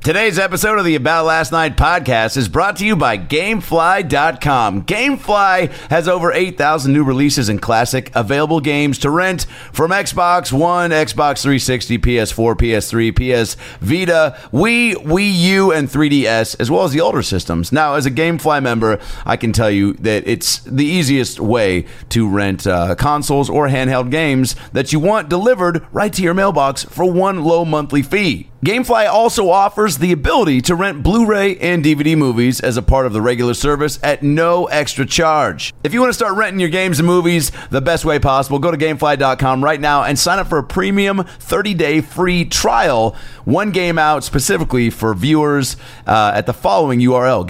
Today's episode of the About Last Night podcast is brought to you by GameFly.com. GameFly has over 8,000 new releases and classic available games to rent from Xbox One, Xbox 360, PS4, PS3, PS Vita, Wii U, and 3DS, as well as the older systems. Now, as a GameFly member, I can tell you that it's the easiest way to rent consoles or handheld games that you want delivered right to your mailbox for one low monthly fee. GameFly also offers the ability to rent Blu-ray and DVD movies as a part of the regular service at no extra charge. If you want to start renting your games and movies the best way possible, go to GameFly.com right now and sign up for a premium 30-day free trial. One game out specifically for viewers at the following URL,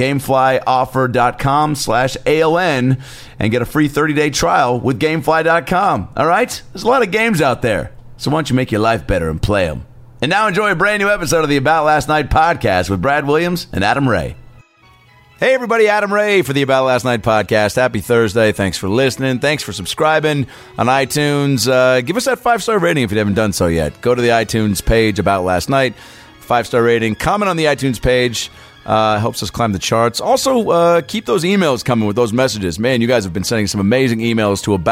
GameFlyOffer.com/ALN, and get a free 30-day trial with GameFly.com. All right? There's a lot of games out there, so why don't you make your life better and play them? And now enjoy a brand new episode of the About Last Night podcast with Brad Williams and Adam Ray. Hey everybody, Adam Ray for the About Last Night podcast. Happy Thursday. Thanks for listening. Thanks for subscribing on iTunes. Give us that 5-star rating if you haven't done so yet. Go to the iTunes page, About Last Night, 5-star rating. Comment on the iTunes page. Helps us climb the charts. Also, keep those emails coming with those messages. Man, you guys have been sending some amazing emails to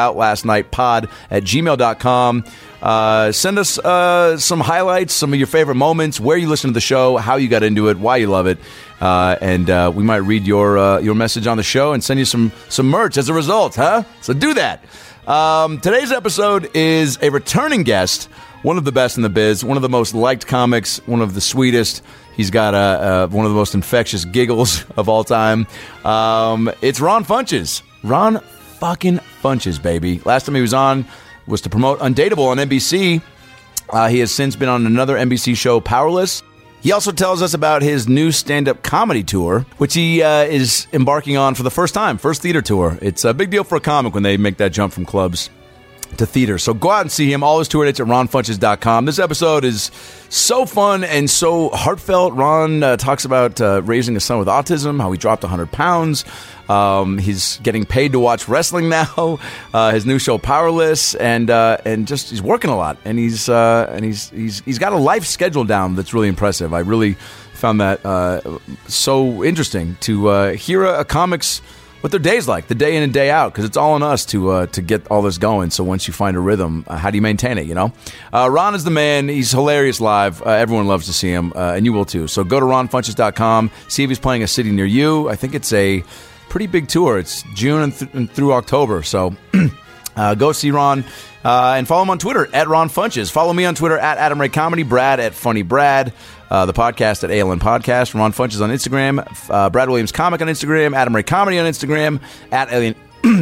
aboutlastnightpod@gmail.com. Send us some highlights, some of your favorite moments, where you listen to the show, how you got into it, why you love it, and we might read your message on the show and send you some merch as a result, huh? So do that. Today's episode is a returning guest, one of the best in the biz, one of the most liked comics, one of the sweetest. He's got one of the most infectious giggles of all time. It's Ron Funches. Ron fucking Funches, baby. Last time he was on was to promote Undateable on NBC. He has since been on another NBC show, Powerless. He also tells us about his new stand-up comedy tour, which he is embarking on for the first time, first theater tour. It's a big deal for a comic when they make that jump from clubs to theater. So go out and see him. All his tour dates at ronfunches.com. This episode is so fun and so heartfelt. Ron talks about raising a son with autism, how he dropped 100 pounds. He's getting paid to watch wrestling now. His new show, Powerless, and just he's working a lot. And he's got a life schedule down that's really impressive. I really found that so interesting to hear a comic's what their day's like, the day in and day out, because it's all on us to get all this going. So once you find a rhythm, how do you maintain it, you know? Ron is the man. He's hilarious live. Everyone loves to see him, and you will too. So go to ronfunches.com, see if he's playing a city near you. I think it's a pretty big tour. It's June and through October. So go see Ron and follow him on Twitter at Ron Funches. Follow me on Twitter at Adam Ray Comedy, Brad at Funny Brad. The podcast at ALN Podcast, Ron Funches on Instagram, Brad Williams Comic on Instagram, Adam Ray Comedy on Instagram, at ALN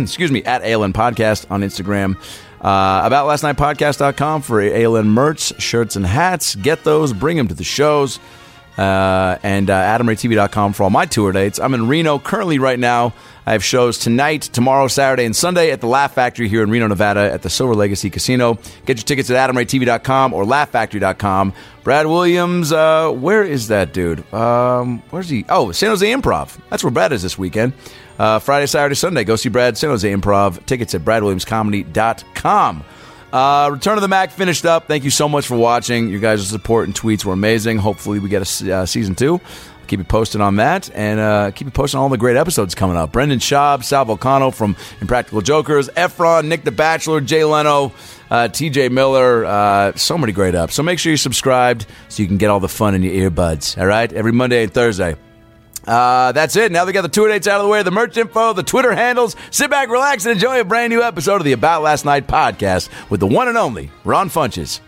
Podcast on Instagram, AboutLastNightPodcast.com for ALN merch, shirts and hats. Get those, bring them to the shows, and AdamRayTV.com for all my tour dates. I'm in Reno currently right now. I have shows tonight, tomorrow, Saturday, and Sunday at the Laugh Factory here in Reno, Nevada at the Silver Legacy Casino. Get your tickets at AdamRayTV.com or LaughFactory.com. Brad Williams, where is that dude? Where's he? Oh, San Jose Improv. That's where Brad is this weekend. Friday, Saturday, Sunday. Go see Brad, San Jose Improv. Tickets at BradWilliamsComedy.com. Return of the Mac finished up. Thank you so much for watching. Your guys' support and tweets were amazing. Hopefully we get a season 2. Keep you posted on that, and keep you posted on all the great episodes coming up. Brendan Schaub, Sal Volcano from Impractical Jokers, Efron, Nick the Bachelor, Jay Leno, TJ Miller, so many great ups. So make sure you're subscribed so you can get all the fun in your earbuds, all right? Every Monday and Thursday. That's it. Now they got the tour dates out of the way, the merch info, the Twitter handles. Sit back, relax, and enjoy a brand new episode of the About Last Night podcast with the one and only Ron Funches.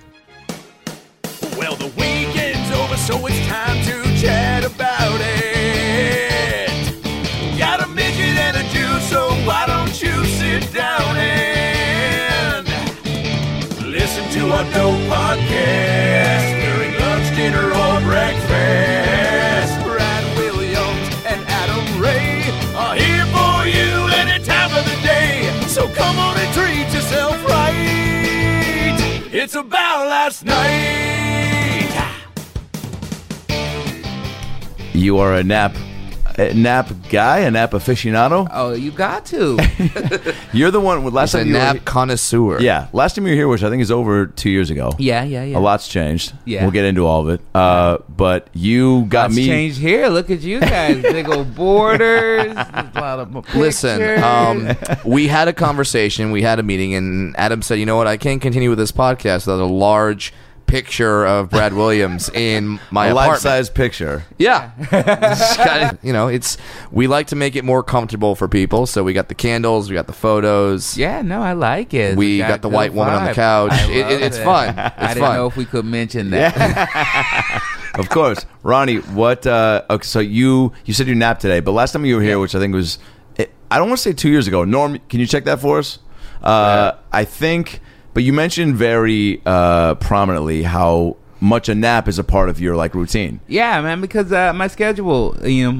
Well, the weekend's over, so it's time to chat about it. Got a midget and a Jew, so why don't you sit down and listen to our dope podcast during lunch, dinner, or breakfast. Brad Williams and Adam Ray are here for you any time of the day. So come on and treat yourself right. It's About Last Night. You are a nap a nap guy, a nap aficionado? Oh, you got to. You're the one. Last He's a time you were nap connoisseur. Yeah, last time you were here, which I think is over 2 years ago. Yeah. A lot's changed. Yeah. We'll get into all of it. But you got Lots me. changed here. Look at you guys. Big old borders. A lot of pictures. Listen, we had a conversation, we had a meeting, and Adam said, you know what, I can't continue with this podcast without a large picture of Brad Williams in my a apartment. life-size picture. Yeah. It's gotta- you know, we like to make it more comfortable for people, so we got the candles, we got the photos. Yeah, no, I like it. We It's got the good white woman on the vibe. couch. I It's love fun. it. It's I didn't fun. know if we could mention that. Of course. Ronnie, what okay, so you said you napped today, but last time you were here, which I think was I don't want to say 2 years ago. Norm, can you check that for us? I think, but you mentioned very prominently how much a nap is a part of your like routine. Yeah, man, because my schedule,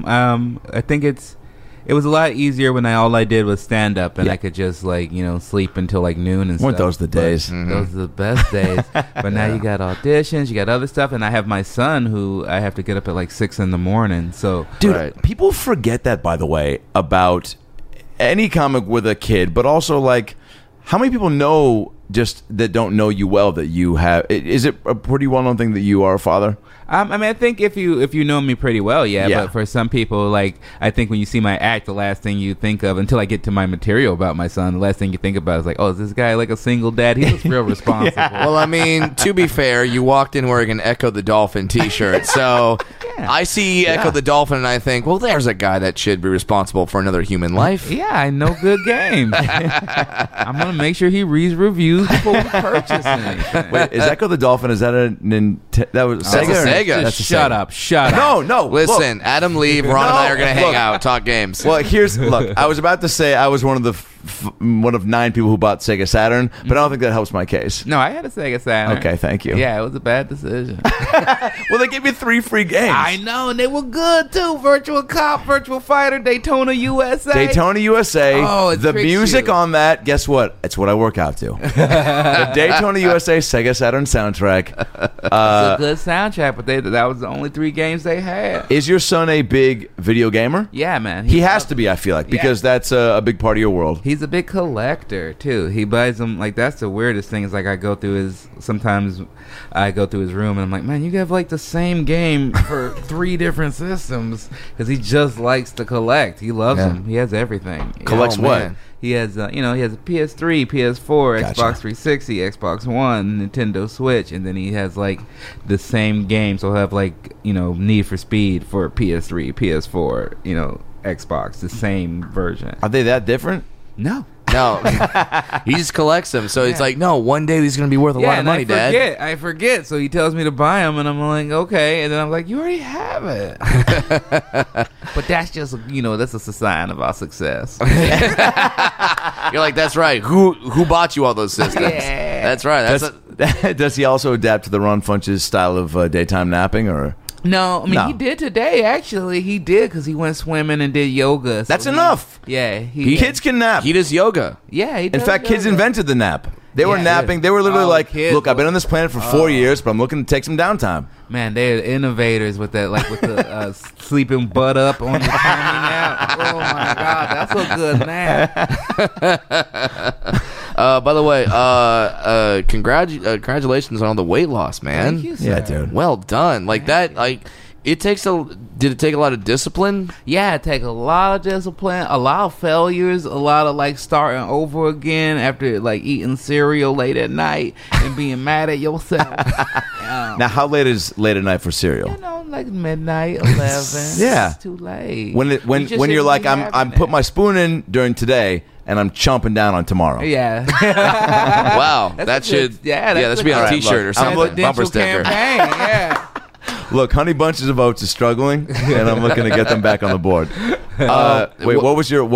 I think it was a lot easier when all I did was stand up and I could just like, sleep until like noon and Weren't stuff. those the days? But those are the best days. But now you got auditions, you got other stuff, and I have my son who I have to get up at like 6 a.m. So, Dude, Right. people forget that, by the way, about any comic with a kid, but also like how many people know just that don't know you well that you have. Is it a pretty well-known thing that you are a father? I mean, I think if you know me pretty well, yeah. Yeah. But for some people, like, I think when you see my act, the last thing you think of, until I get to my material about my son, the last thing you think about is like, oh, is this guy like a single dad? He looks real responsible. Well, I mean, to be fair, you walked in wearing an Echo the Dolphin t-shirt. So I see Echo the Dolphin and I think, well, there's a guy that should be responsible for another human life. Yeah, I know good game. I'm gonna make sure he reads reviews before we purchase anything. Wait, is Echo the Dolphin? Is that a Nintendo? That was That's Sega? a Sega. Just That's a shut up. Shut up. No. Listen, Look. Adam, leave. Ron and I are going to hang look. out, talk games. Well, look. I was about to say I was one of 9 people who bought Sega Saturn, but I don't think that helps my case. No, I had a Sega Saturn. Okay, thank you. Yeah, it was a bad decision. Well, they gave me 3 free games. I know, and they were good too. Virtual Cop, Virtual Fighter, Daytona USA. Daytona USA. Oh, it the tricks music you. on that, guess what? It's what I work out to. The Daytona USA Sega Saturn soundtrack. It's a good soundtrack, but that was the only 3 games they had. Is your son a big video gamer? Yeah, man. He has to be, I feel like, because that's a big part of your world. He's a big collector too. He buys them like that's the weirdest thing. Is like sometimes I go through his room and I'm like, man, you have like the same game for 3 different systems because he just likes to collect. He loves them. He has everything. Collects Oh, what? man. He has, he has a PS3, PS4, Gotcha. Xbox 360, Xbox One, Nintendo Switch, and then he has like the same game. So he'll have like, Need for Speed for PS3, PS4, Xbox, the same version. Are they that different? No. No, he just collects them. So it's like, no, one day these are going to be worth a lot of money, Dad. I forget. So he tells me to buy them, and I'm like, okay. And then I'm like, you already have it. But that's just, that's a sign of our success. You're like, that's right. Who bought you all those systems? Yeah. That's right. Does he also adapt to the Ron Funches style of daytime napping, or? No, I mean, No. he did today, actually. He did, because he went swimming and did yoga. So That's enough. Yeah. Kids can nap. He does yoga. Yeah, he In does fact, kids yoga. invented the nap. They were Yeah. napping. They were literally Oh, like, kids look, I've been will- on this planet for 4 years, but I'm looking to take some downtime. Man, they're innovators with that, like with the sleeping butt up on the tummy nap. Oh, my God. That's a good nap. By the way, congratulations on all the weight loss, man. Thank you, sir. Yeah, dude. Well done. Like that, like it takes did it take a lot of discipline? Yeah, it take a lot of discipline, a lot of failures, a lot of like starting over again after like eating cereal late at night and being mad at yourself. Now, how late is late at night for cereal? Like midnight, 11. Yeah. It's too late. When You just you're shouldn't like, be I'm having put it. my spoon in during today, and I'm chomping down on tomorrow. Yeah. Wow, That's that a should good- yeah, that's that should a be on a good- T-shirt or Look, something. I'm Bumper Presidential sticker. campaign, yeah. Look, Honey Bunches of Oats is struggling, and I'm looking to get them back on the board. Wait, what was your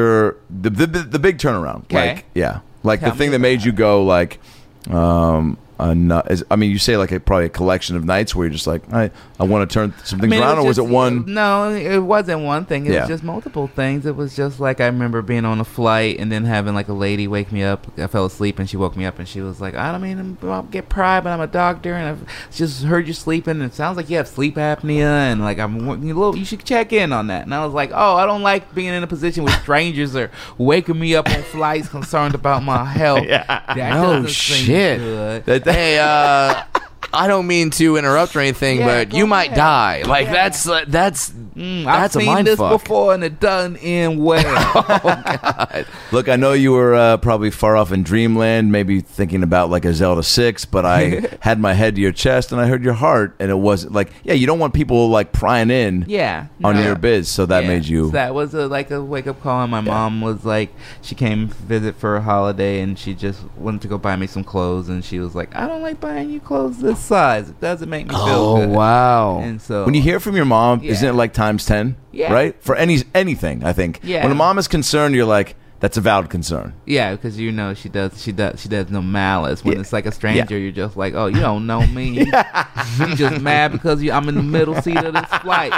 the big turnaround? Okay. Like, yeah, like Tell the thing me that made you go like, I mean, you say like probably a collection of nights where you're just like, I want to turn some things around, or was it one? No, it wasn't one thing. It Yeah. was just multiple things. It was just like I remember being on a flight and then having like a lady wake me up. I fell asleep and she woke me up and she was like, I don't mean to get pride, but I'm a doctor and I've just heard you sleeping. And it sounds like you have sleep apnea and like you should check in on that. And I was like, oh, I don't like being in a position where strangers are waking me up on flights concerned about my health. That No doesn't seem shit. good. Hey, I don't mean to interrupt or anything, Yeah, but go you might ahead. die. Like Yeah. that's I've a seen mind this fuck. before and it doesn't end well. Look, I know you were probably far off in dreamland, maybe thinking about like a Zelda 6, but I had my head to your chest and I heard your heart, and it wasn't like, yeah, you don't want people like prying in Yeah. on no. your biz, so that Yeah. made you. So that was like a wake up call. And my mom was like, she came visit for a holiday and she just wanted to go buy me some clothes. And she was like, I don't like buying you clothes this size. It doesn't make me feel Oh good. wow. And so When you hear from your mom, isn't Yeah. it like times 10? Yeah. Right? For anything, I think. Yeah. When a mom is concerned, you're like, that's a valid concern. yeah, because you know she does no malice. When Yeah. it's like a stranger, you're just like, oh, you don't know me. You just mad because I'm in the middle seat of this flight.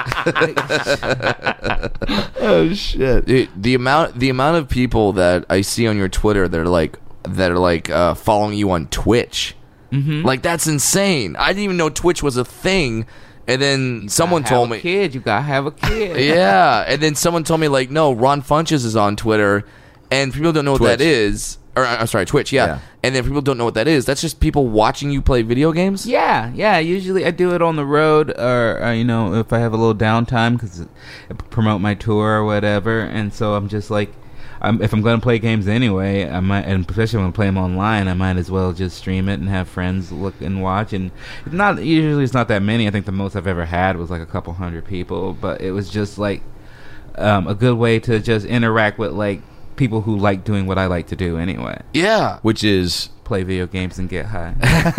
Oh shit. Dude, the amount of people that I see on your Twitter that are like following you on Twitch, like that's insane. I didn't even know Twitch was a thing, and then someone told me, Kid, you gotta have a kid. yeah, and then someone told me like, no, Ron Funches is on Twitter, and people don't know what Twitch. that is. Or I'm sorry, Twitch, yeah. And then people don't know what that is. That's just people watching you play video games. Yeah. Usually I do it on the road, or you know, if I have a little downtime because I promote my tour or whatever. And so I'm just like, if I'm going to play games anyway, I might, and especially when I play them online, I might as well just stream it and have friends look and watch. And it's not that many. I think the most I've ever had was like a couple hundred people, but it was just like a good way to just interact with like people who like doing what I like to do anyway. Yeah. Which is Play video games and get high.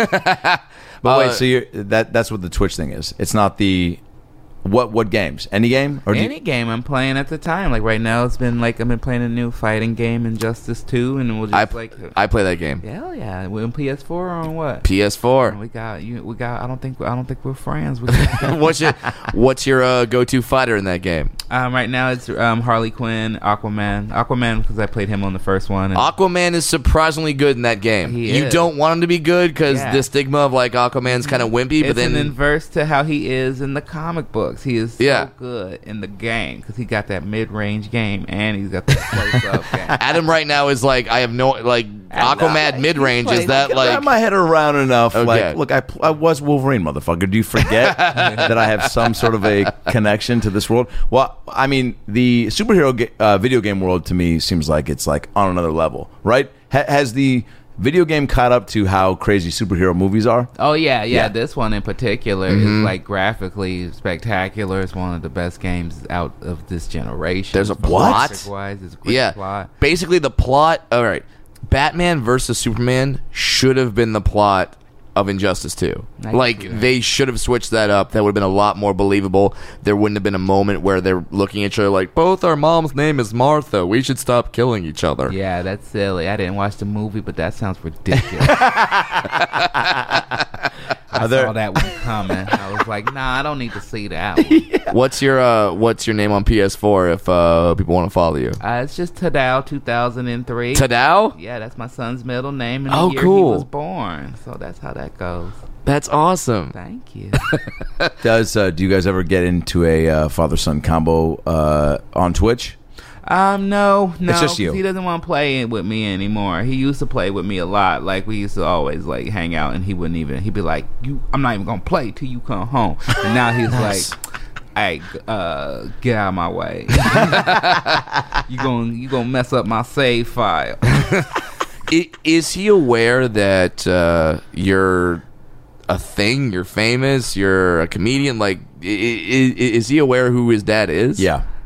But wait, so that's what the Twitch thing is. It's not the what games? Any game? Or Any game I'm playing at the time. Like right now, it's been like I've been playing a new fighting game, Injustice 2, and we'll just I play that game. hell yeah. We're on PS4 or on what? PS4. We got. I don't think we're friends. What's your go-to fighter in that game? Right now it's Harley Quinn, Aquaman because I played him on the first one. And Aquaman is surprisingly good in that game. He You is. don't want him to be good because Yeah. the stigma of like Aquaman's kind of wimpy, but it's then an inverse to how he is in the comic books. He is so Yeah. good in the game because he got that mid-range game and he's got that close-up game. Adam right now is like, I have no like Aquaman mid-range. Is that Get like my head around enough. Okay. Like, look, I was Wolverine, motherfucker. Do you forget that I have some sort of a connection to this world? Well, I mean, the superhero video game world to me seems like it's like on another level, right? Has the video game caught up to how crazy superhero movies are? Oh yeah. Yeah. This one in particular is like graphically spectacular. It's one of the best games out of this generation. There's a plot? Graphic-wise, it's a great yeah? plot. Basically, the plot. All right, Batman versus Superman should have been the plot of Injustice 2. I Like agree. they should have switched that up. That would have been a lot more believable. There wouldn't have been a moment where they're looking at each other like, both our mom's name is Martha. We should stop killing each other. Yeah, that's silly. I didn't watch the movie, but that sounds ridiculous. I saw that one coming. I was like, nah, I don't need to see that one. What's your name on PS4 if people want to follow you? It's just Tadao 2003. Tadao? Yeah, that's my son's middle name and Oh, the year cool. he was born. So that's how that goes. That's awesome. Thank you. Do you guys ever get into a father-son combo on Twitch? No, It's just you. 'cause he doesn't want to play with me anymore. He used to play with me a lot. Like we used to always like hang out, and he'd be like, I'm not even gonna play till you come home. And now he's Nice. like, hey, get out of my way. you gonna mess up my save file. Is he aware that you're a thing? You're famous. You're a comedian. Like, is he aware who his dad is? Yeah.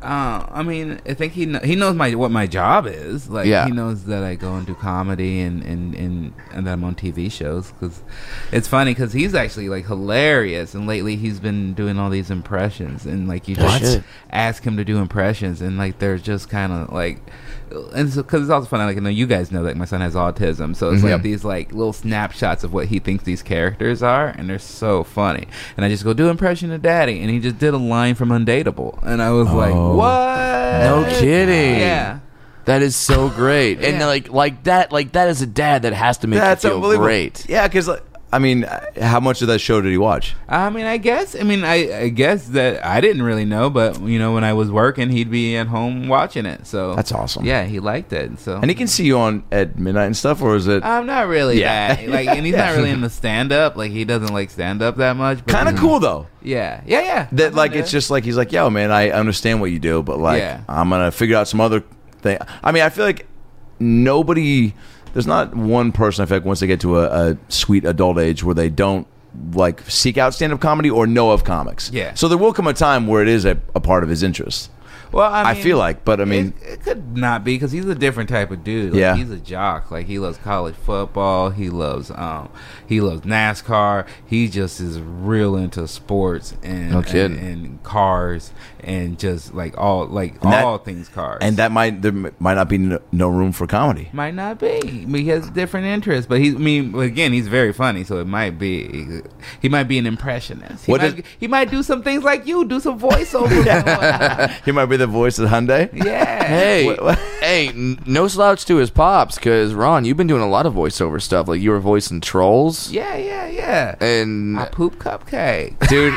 I mean, I think he knows what my job is. Like, Yeah. he knows that I go and do comedy and that I'm on TV shows. Because it's funny because he's actually like hilarious, and lately he's been doing all these impressions, and like you just What? ask him to do impressions, and like they're just kind of like. And so, because it's also funny, like, you know, you guys know that my son has autism, so it's like these like little snapshots of what he thinks these characters are, and they're so funny. And I just go, do impression of Daddy, and he just did a line from Undateable, and I was like, what? No kidding. Yeah. That is so great. And Yeah. like that as a dad, that has to make That's you feel unbelievable. great. Yeah, because I mean, how much of that show did he watch? I mean, I guess that I didn't really know, but you know, when I was working, he'd be at home watching it. So That's awesome. Yeah, he liked it. So And he can see you on at midnight and stuff, or is it I'm not really Yeah. that like, and he's not really into stand up. Like, he doesn't like stand up that much. but, kind of you know, cool though? Yeah. That I'm like into it's it. just like he's like, yo, man, I understand what you do, but like Yeah. I'm gonna figure out some other thing. I mean, I feel like there's not one person I feel like once they get to a sweet adult age where they don't like seek out stand up comedy or know of comics. Yeah. So there will come a time where it is a part of his interest. Well, I I feel like, but I mean, it could not be because he's a different type of dude. Like, Yeah. he's a jock. Like, he loves college football. He loves NASCAR. He just is real into sports and No kidding. and cars and just like all things cars. and there might not be no room for comedy. might not be. I mean, he has different interests, but again, he's very funny, so it might be. He might be an impressionist. He might do some things like you, do some voiceovers. He might be the voice of Hyundai. Yeah. Hey, What- hey, no slouch to his pops, because Ron, you've been doing a lot of voiceover stuff. Like, you were voicing Trolls, Yeah. and I poop cupcake. Dude,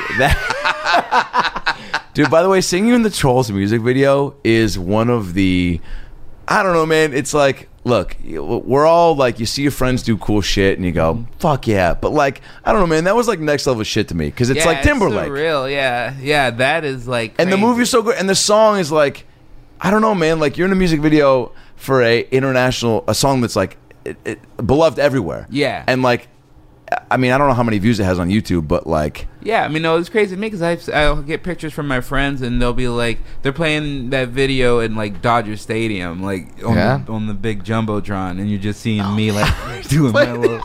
dude, by the way, singing in the Trolls music video is one of the, I don't know, man. It's like, look, we're all like, you see your friends do cool shit and you go, fuck yeah. But like, I don't know, man, that was like next level shit to me because it's like Timberlake. Real, yeah. That is like, And the crazy. movie's so good. And the song is like, I don't know, man. Like, you're in a music video for a song that's like beloved everywhere. Yeah. And like, I mean, I don't know how many views it has on YouTube, but like, Yeah, I mean, no, it's crazy to me because I'll get pictures from my friends and they'll be like, they're playing that video in like Dodger Stadium, like on the big jumbotron, and you're just seeing me like doing my little.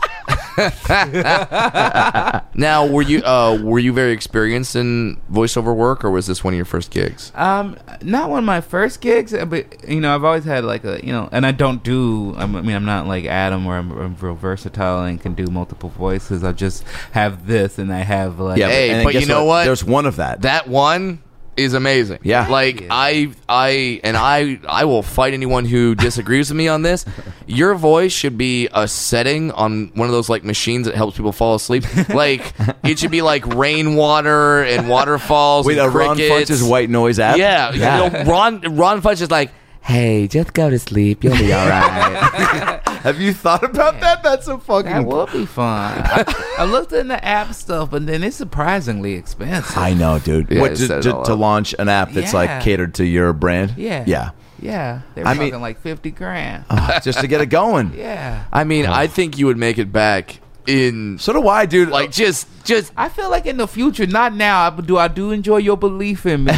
now were you very experienced in voiceover work, or was this one of your first gigs? Not one of my first gigs, but you know, I've always had like and I don't do. I mean, I'm not like Adam, where I'm real versatile and can do multiple voices. I just have this, and I have like. yeah. Hey, and but guess you know what? There's one of that. That one is amazing. Yeah. Like, Yeah. I will fight anyone who disagrees with me on this. Your voice should be a setting on one of those like machines that helps people fall asleep. Like, it should be like rainwater and waterfalls. Wait, and a Ron crickets. Funch's white noise app? Yeah. You know, Ron Funch is like, hey, just go to sleep. You'll be all right. Have you thought about that? That's so fucking. That would be fun. I looked in the app stuff, but then it's surprisingly expensive. I know, dude. Yeah, What it says all to up. launch an app that's Yeah. like catered to your brand? Yeah. Yeah. Yeah, they're I talking mean- like $50,000. Just to get it going. Yeah. I mean, I think you would make it back in So do I, dude. like just I feel like in the future, not now, but I do enjoy your belief in me.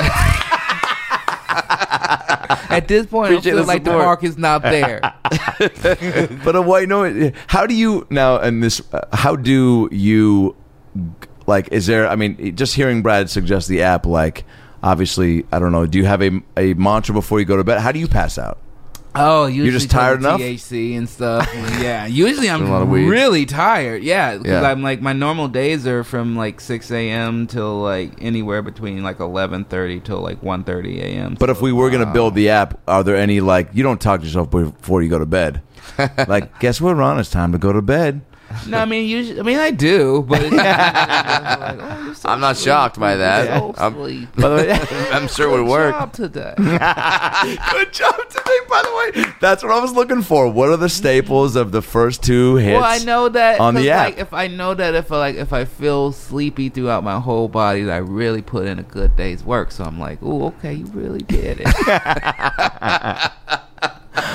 At this point, I Appreciate feel the like the support. mark is not there. But a white noise. How do you now? And this. How do you? Like, is there? I mean, just hearing Brad suggest the app. Like, obviously, I don't know. Do you have a mantra before you go to bed? How do you pass out? Oh, usually just tired because of enough? THC and stuff. Yeah, usually I'm A lot of weed. really tired. Yeah, because Yeah. I'm like my normal days are from like 6 a.m. till like anywhere between like 11:30 till like 1:30 a.m. But if we were gonna build the app, are there any like you don't talk to yourself before you go to bed? Like, guess what, Ron? It's time to go to bed. No, I mean usually. I mean I do, but it's like, oh, you're so I'm not sleepy. shocked by that. You're so I'm- sleepy. By the way, I'm sure it would Good work. job today. good job today. By the way, that's what I was looking for. What are the staples of the first two hits? Well, I know that on the 'cause, app. Like, if I feel sleepy throughout my whole body, that I really put in a good day's work. So I'm like, oh, okay, you really did it.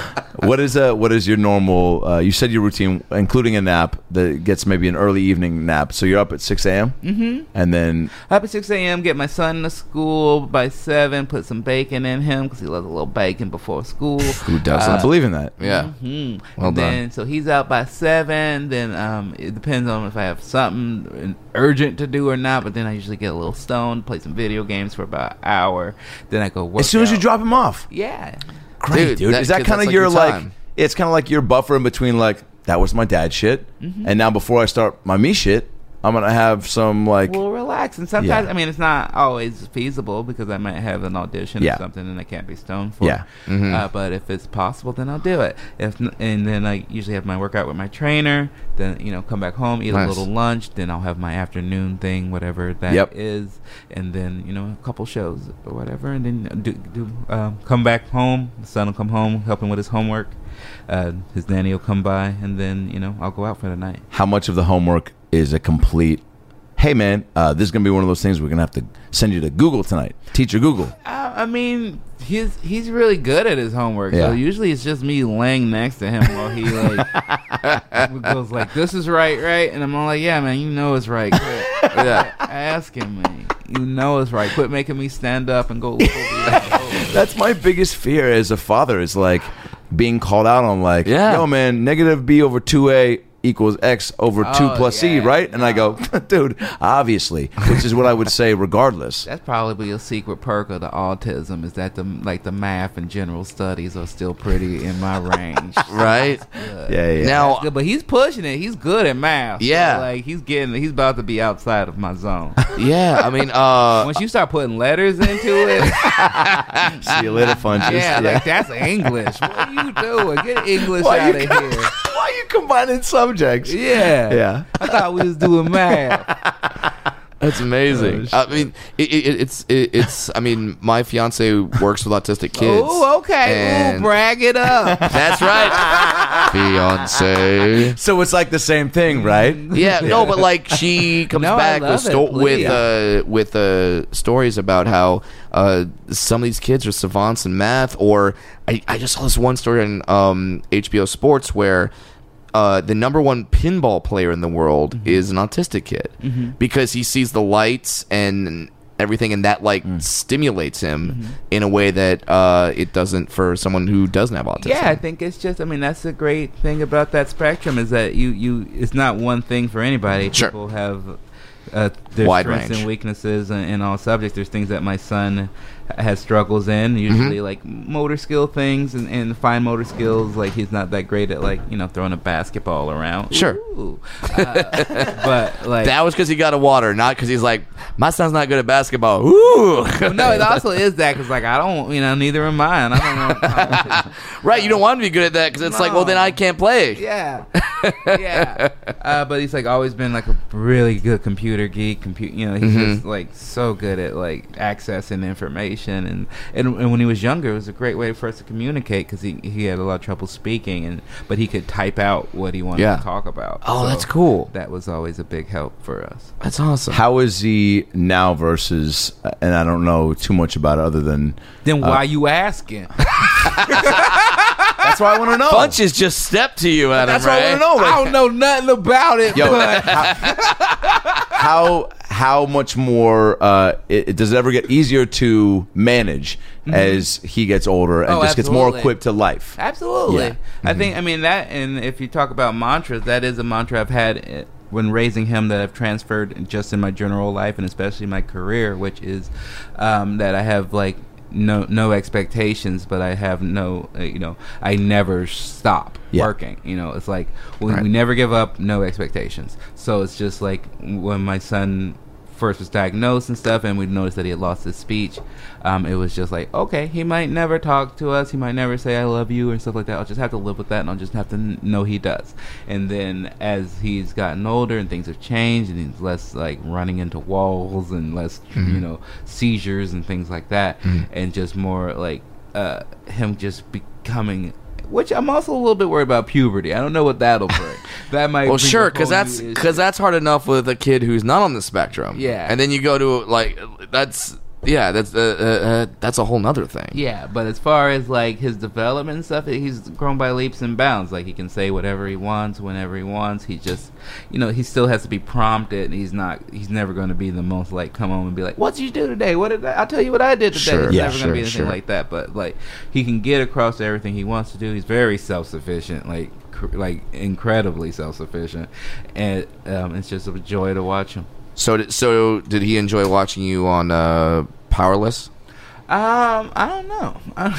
What is your normal? You said your routine, including a nap that gets maybe an early evening nap. So you're up at 6 a.m. Mm-hmm. And then up at 6 a.m. Get my son to school by 7. Put some bacon in him because he loves a little bacon before school. Who doesn't? I believe in that. Yeah. Mm-hmm. Well and done. then so he's out by 7. Then it depends on if I have something urgent to do or not. But then I usually get a little stoned, play some video games for about an hour. Then I go work. As soon as you out. drop him off. Yeah. Great, dude. Is that kind of your time. It's kind of like your buffer in between, like, that was my dad shit, and now before I start my me shit, I'm gonna have some like. We'll relax, and sometimes Yeah. I mean it's not always feasible because I might have an audition Yeah. or something and I can't be stoned for. Yeah. But if it's possible, then I'll do it. And then I usually have my workout with my trainer. Then come back home, eat Nice. a little lunch. Then I'll have my afternoon thing, whatever that is, and then a couple shows or whatever, and then come back home. The son will come home, help him with his homework. His nanny will come by, and then I'll go out for the night. How much of the homework is a complete? Hey man, this is gonna be one of those things we're gonna have to send you to Google tonight. Teacher Google. I mean, he's really good at his homework. Yeah. So usually it's just me laying next to him while he like goes like, "This is right," and I'm all like, "Yeah, man, you know it's right." Quit. Yeah. Ask him, man. You know it's right. Quit making me stand up and go look over your shoulder. That's my biggest fear as a father is like being called out on like, Yeah. yo man, negative b over 2a equals x over 2 plus c, yeah, right? And I go, dude, obviously, which is what I would say regardless. That's probably a secret perk of the autism is that the math and general studies are still pretty in my range. Right? Yeah. Now, Good, but he's pushing it. He's good at math. Yeah. So, like he's about to be outside of my zone. yeah, I mean, Once you start putting letters into it, See you later, Funches. yeah, like that's English. What are you doing? Get English Why out of you here. Why are you combining subjects? Yeah. Yeah. I thought we was doing math. that's amazing. Oh, I mean, it's. I mean, my fiance works with autistic kids. Oh, okay. Ooh, and- brag it up. That's right, fiance. So it's like the same thing, right? Yeah, no, but like she comes No, I back love with it, with stories about how some of these kids are savants in math, or I just saw this one story on HBO Sports where the number one pinball player in the world is an autistic kid because he sees the lights and everything, and that stimulates him in a way that it doesn't for someone who doesn't have autism. Yeah, I think it's just. I mean, that's the great thing about that spectrum is that you. It's not one thing for anybody. Sure. People have their Wide strengths range. and weaknesses in all subjects. There's things that my son has struggles in, usually like motor skill things and fine motor skills. Like he's not that great at throwing a basketball around. Sure. Ooh. But like That was because he got a water, not because he's like, my son's not good at basketball. Ooh. Well, no, it also is that because like I don't, neither am I, and I don't know. Right, you don't want him to be good at that because it's like, well, then I can't play. Yeah, yeah. But he's like always been like a really good computer geek. He's just like so good at like accessing information, and when he was younger, it was a great way for us to communicate because he had a lot of trouble speaking, but he could type out what he wanted to talk about. Oh, So that's cool. That was always a big help for us. That's awesome. How is he now versus? And I don't know too much about it other than. Then why you asking? That's why I want to know. Bunches just stepped to you, Adam. That's why I right? want to know. Like, I don't know nothing about it. Yo, but how much more does it ever get easier to manage as he gets older and just gets more absolutely. equipped to life? Absolutely. Yeah. I think, that, and if you talk about mantras, that is a mantra I've had when raising him that I've transferred just in my general life and especially my career, which is that I have like no expectations, but I have no, I never stop working. It's like we never give up, no expectations. So it's just like when my son first was diagnosed and stuff, and we noticed that he had lost his speech. It was just like, okay, he might never talk to us, he might never say I love you and stuff like that. I'll just have to live with that, and I'll just have to know he does. And then as he's gotten older and things have changed, and he's less like running into walls and less seizures and things like that, and just more like him just becoming, which I'm also a little bit worried about puberty. I don't know what that'll bring. That might Well, bring sure, a because whole new that's issue. hard enough with a kid who's not on the spectrum. Yeah. And then you go to like Yeah, that's a whole nother thing. Yeah, but as far as like his development and stuff, he's grown by leaps and bounds. Like he can say whatever he wants whenever he wants. He just, he still has to be prompted. And he's never going to be the most like come home and be like, "What did you do today? I'll tell you what I did today." Sure, It's yeah, never going to be anything like that. But like he can get across to everything he wants to do. He's very self-sufficient. Like incredibly self-sufficient, and it's just a joy to watch him. So did he enjoy watching you on Powerless? I don't know.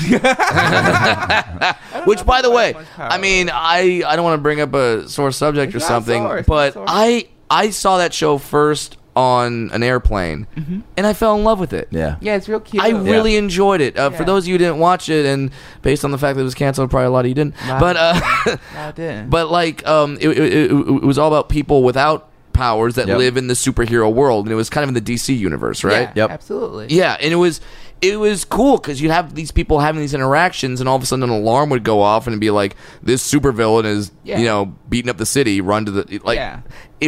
Which, by the way, I mean, I don't want to bring up a sore subject or something, but I saw that show first on an airplane, and I fell in love with it. Yeah, it's real cute. I really enjoyed it. For those of you who didn't watch it, and based on the fact that it was canceled, probably a lot of you didn't. But I didn't. But like, it was all about people without powers that live in the superhero world, and it was kind of in the DC universe, right? Yeah, absolutely. Yeah, and it was cool because you'd have these people having these interactions, and all of a sudden an alarm would go off, and it'd be like, this supervillain is beating up the city. Run to the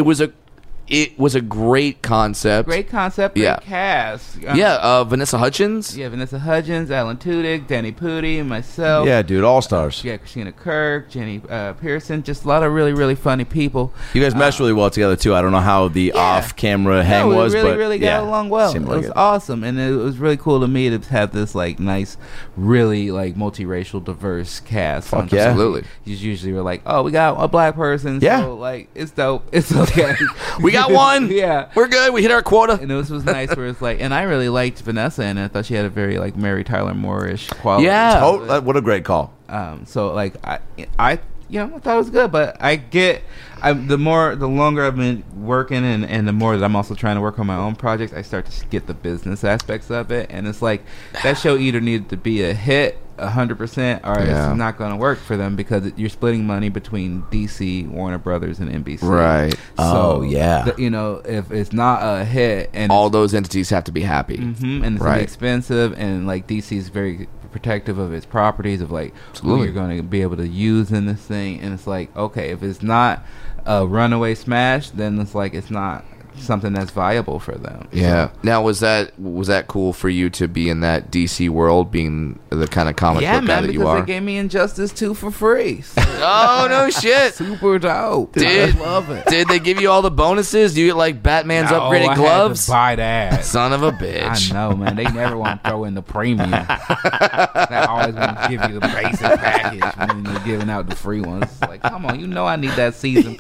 It was a great concept. Great cast. Vanessa Hudgens. Yeah, Vanessa Hudgens, Alan Tudyk, Danny Pudi, myself. Yeah, dude, all stars. Yeah, Christina Kirk, Jenny Pearson, just a lot of really, really funny people. You guys meshed really well together too. I don't know how the off-camera hang was, really, but really got along well. It was awesome, and it was really cool to me to have this like nice, really like multiracial, diverse cast. Fuck yeah, absolutely. You usually were like, oh, we got a black person. Yeah, so like it's dope. It's okay. We got one. Yeah, we're good. We hit our quota. And this was nice where it's like, and I really liked Vanessa, and I thought she had a very like Mary Tyler Moore-ish quality. Yeah, what a great call. So like I thought it was good, but the longer I've been working and the more that I'm also trying to work on my own projects, I start to get the business aspects of it, and it's like that show either needed to be a hit 100% or it's not going to work for them because you're splitting money between DC, Warner Brothers, and NBC. Right. So, if it's not a hit, and all those entities have to be happy, and it's expensive, and like DC is very protective of its properties of like who you're going to be able to use in this thing, and it's like, okay, if it's not a runaway smash, then it's like it's not something that's viable for them. Yeah. Now, was that cool for you to be in that DC world, being the kind of comic book guy that you are? Yeah, because they gave me Injustice 2 for free. Oh, no shit. Super dope. I love it. Did they give you all the bonuses? Do you get like Batman's upgraded gloves? I had to buy that. Son of a bitch. I know, man. They never want to throw in the premium. They always want to give you the basic package when they're giving out the free ones. It's like, come on, I need that season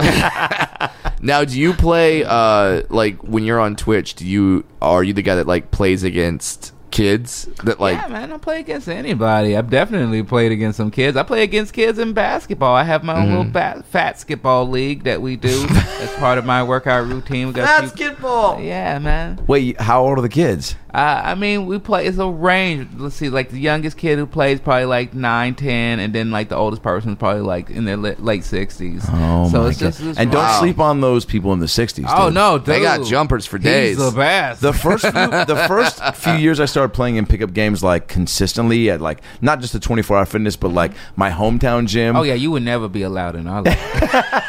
pass. Now, do you play like when you're on Twitch? Are you the guy that like plays against kids that like? Yeah, man, I play against anybody. I've definitely played against some kids. I play against kids in basketball. I have my own little fatsketball league that we do as part of my workout routine. We got basketball. Yeah, man. Wait, how old are the kids? I mean, we play. It's a range. Let's see, like the youngest kid who plays probably like 9, 10, and then like the oldest person is probably like in their late 60s. Oh so my it's God. just and don't sleep on those people in the 60s. Oh dude. no, dude. They got jumpers for days. He's the best. The first few years I started playing in pickup games like consistently at like not just the 24-hour fitness, but like my hometown gym. Oh yeah, you would never be allowed in our life.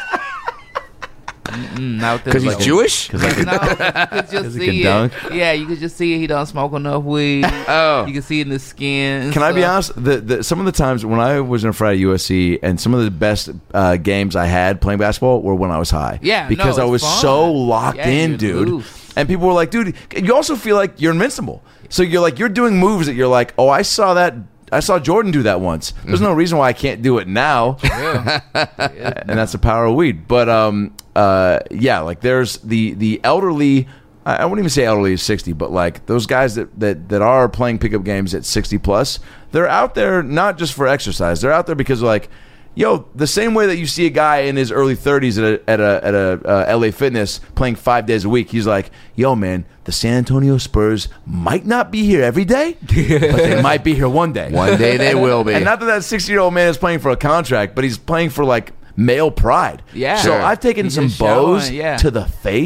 Because he's Jewish? Because you could just see it. Dunk. Yeah, you could just see it. He don't smoke enough weed. Oh, you can see it in the skin. Can I be honest? Some of the times when I was in a frat at USC, and some of the best games I had playing basketball were when I was high. Yeah, because I was so locked in, dude. Loose. And people were like, "Dude, you also feel like you're invincible." So you're doing moves that you're like, "Oh, I saw that." I saw Jordan do that once. There's no reason why I can't do it now. Yeah. And that's the power of weed. But like there's the elderly. I wouldn't even say elderly is 60, but like those guys that are playing pickup games at 60 plus, they're out there not just for exercise. They're out there because like, yo, the same way that you see a guy in his early 30s at a LA Fitness playing 5 days a week, he's like, yo, man, the San Antonio Spurs might not be here every day, but they might be here one day. One day they will be. And not that 60-year-old man is playing for a contract, but he's playing for like male pride. Yeah. So I've taken some bows to the face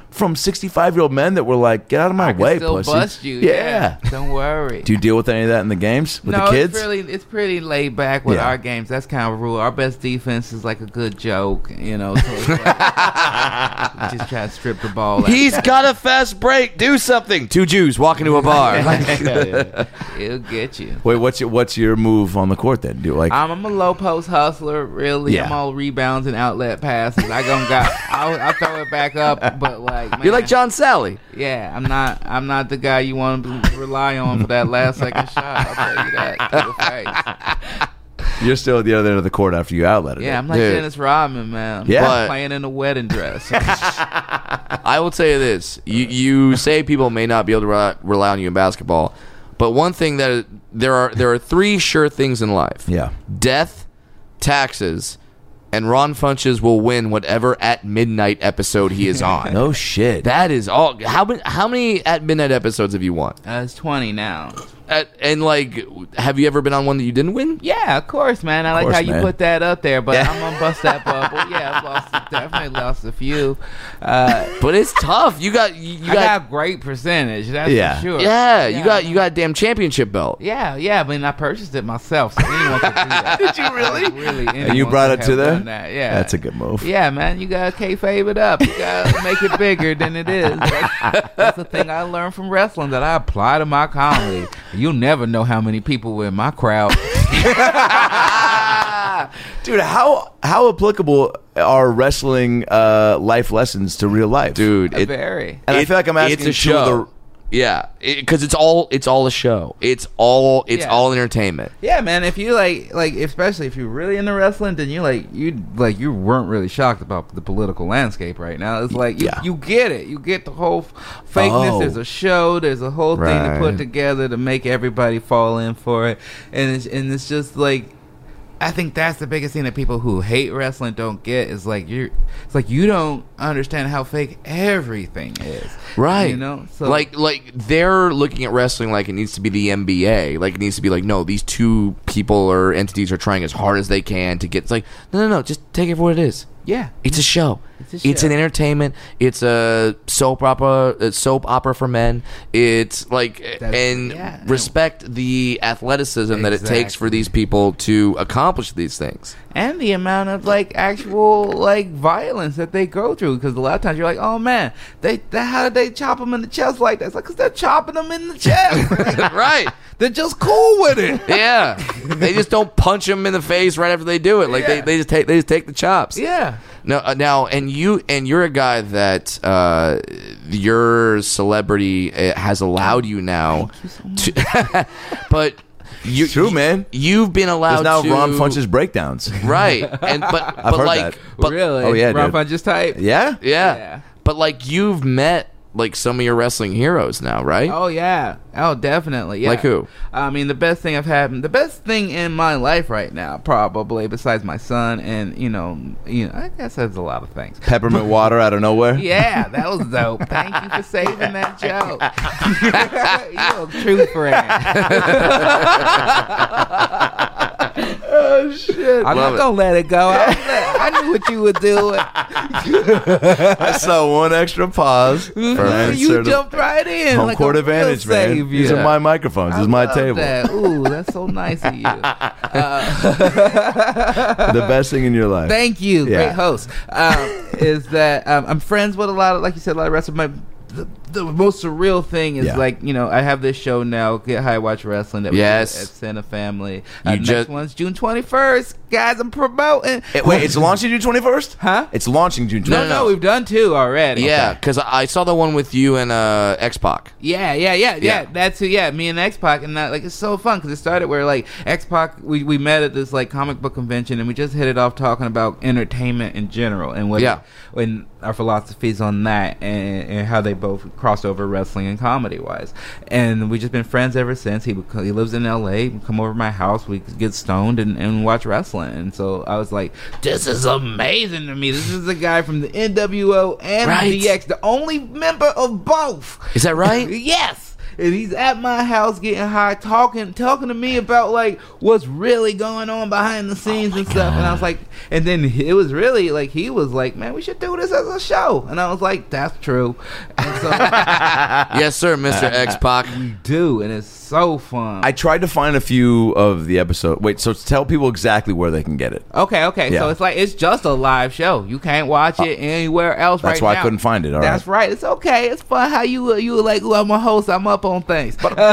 from 65-year-old men that were like, "Get out of my I can way, still pussy." bust you. Yeah. Don't worry. Do you deal with any of that in the games with the kids? It's pretty laid back with Yeah. our games. That's kind of a rule. Our best defense is like a good joke, So it's like, we just try to strip the ball out. He's got a fast break. Do something. Two Jews walk into a bar. It'll get you. Wait, what's your move on the court then? Do like I'm a low post hustler, really. Yeah. I'm all rebounds and outlet passes. I'll throw it back up, but like, man, You're like John Sally. Yeah, I'm not the guy you want to rely on for that last second shot. I'll tell you that to the face. you're still at the other end of the court after you outlet it? Yeah, I'm like Dude. Dennis Rodman, man. Yeah. I'm But- playing in a wedding dress. I will tell you this: you say people may not be able to rely on you in basketball, but one thing that there are three sure things in life: Yeah. death, taxes, and Ron Funches will win whatever At Midnight episode he is on. No shit. That is all. How many At Midnight episodes have you won? It's 20 now. And like, have you ever been on one that you didn't win? Yeah, of course, man. I like course, how you man. put that up there, but Yeah. I'm gonna bust that bubble. Yeah, definitely lost a few. But it's tough. You got I got a great percentage. That's Yeah. for sure. yeah. You got a damn championship belt. Yeah, but I purchased it myself, so anyone could do that. Did you really? And you brought it to them? That. Yeah, That's a good move. Yeah, man, you gotta kayfabe it up. You gotta make it bigger than it is. That's the thing I learned from wrestling that I apply to my comedy. You'll never know how many people were in my crowd. Dude, how applicable are wrestling life lessons to real life? Dude, Very. And I feel like I'm asking it's a two of show. Yeah, because it's all a show. It's all entertainment. Yeah, man. If you like, especially if you're really into wrestling, then you weren't really shocked about the political landscape right now. It's like you get it. You get the whole fakeness. Oh. There's a show. There's a whole thing to Right. put together to make everybody fall in for it, and it's just like. I think that's the biggest thing that people who hate wrestling don't get is you don't understand how fake everything is. Right. So like they're looking at wrestling like it needs to be the NBA. Like it needs to be like, no, these two people or entities are trying as hard as they can to get. It's like, no, just take it for what it is. yeah. It's a show. It's a It's show. an entertainment. It's a soap opera for men. It's like respect the athleticism that it takes for these people to accomplish these things. And the amount of actual violence that they go through, because a lot of times you're like, oh man, how did they chop them in the chest like that? It's like, because they're chopping them in the chest. Right. They're just cool with it. Yeah. They just don't punch them in the face right after they do it. Like Yeah. they just take the chops. Yeah. No, now you're a guy that your celebrity has allowed you now to, but you, It's true, man. You've been allowed There's now to Ron Funches breakdowns. right, and but heard like that. but Really? Oh, yeah, Ron dude. Funches type? Yeah? yeah, but like you've met some of your wrestling heroes now, right? Oh yeah. Oh definitely. Yeah. Like who? I mean, the best thing in my life right now, probably besides my son, and I guess there's a lot of things. Peppermint water out of nowhere? Yeah, that was dope. Thank you for saving that joke. You're a true friend. Oh shit! I'm Love not it. gonna let it go. I knew what you were doing. I saw one extra pause. for an You insert of jumped right in. home like court a real advantage, man. savior. These are my microphones. This is my love table. that. Ooh, that's so nice of you. The best thing in your life. Thank you, Yeah. great host. Is that I'm friends with a lot of, like you said, a lot of wrestlers. The most surreal thing is Yeah. I have this show now, Get High Watch Wrestling, that we do Yes. at Center Family. You Next just- one's June 21st, guys. I'm promoting. Wait, it's launching June 21st? Huh? It's launching June 21st. No, we've done two already. Yeah, because I saw the one with you and X-Pac. Yeah. That's who. Yeah, me and X-Pac, and that it's so fun because it started where X-Pac, we met at this comic book convention, and we just hit it off talking about entertainment in general and when our philosophies on that and how they both crossed over wrestling and comedy wise, and we just been friends ever since. He lives in LA. He would come over to my house. We get stoned and watch wrestling, and so I was like, this is amazing to me. This is a guy from the NWO and Right. DX, the only member of both. Is that right? Yes. and he's at my house getting high, talking to me about like what's really going on behind the scenes and stuff. And I was like, and then it was really like he was like, man, we should do this as a show. And I was like, that's true. And so Yes, sir, Mr. X-Pac. we do, and it's so fun. I tried to find a few of the episodes. Wait, so tell people exactly where they can get it. Okay. Yeah. So it's just a live show. You can't watch it anywhere else. That's right why now. I couldn't find it. All That's right. It's okay. It's fun how you were like, "Ooh, I'm a host. I'm up on things."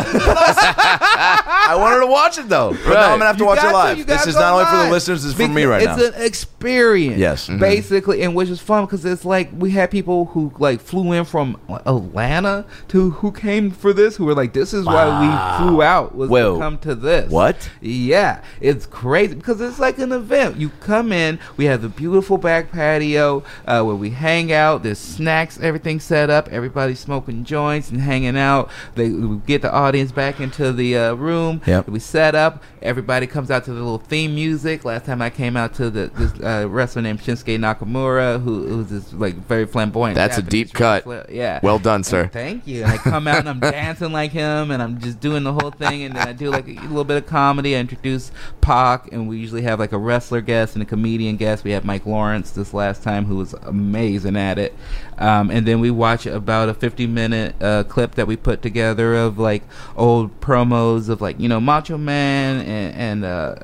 I wanted to watch it though. But now I'm gonna have to You watch it got to, live. you This gotta is go not only for the live. listeners. This is for me right now. It's an experience. Yes. Basically, and which is fun because it's like we had people who like flew in from Atlanta who came for this, who were like, "This is why we flew out was Whoa. to come to this." What? Yeah, it's crazy because it's like an event. You come in, we have the beautiful back patio where we hang out. There's snacks, everything set up. Everybody's smoking joints and hanging out. We get the audience back into the room. Yep. We set up. Everybody comes out to the little theme music. Last time I came out to this wrestler named Shinsuke Nakamura, who's this like very flamboyant. That's a Japanese deep cut. wrestler. Yeah. Well done, sir. Thank you. And I come out and I'm dancing like him, and I'm just doing the whole thing, and then I do like a little bit of comedy. I introduce Pac, and we usually have like a wrestler guest and a comedian guest. We had Mike Lawrence this last time, who was amazing at it. And then we watch about a 50-minute clip that we put together of like old promos of like, you know, Macho Man and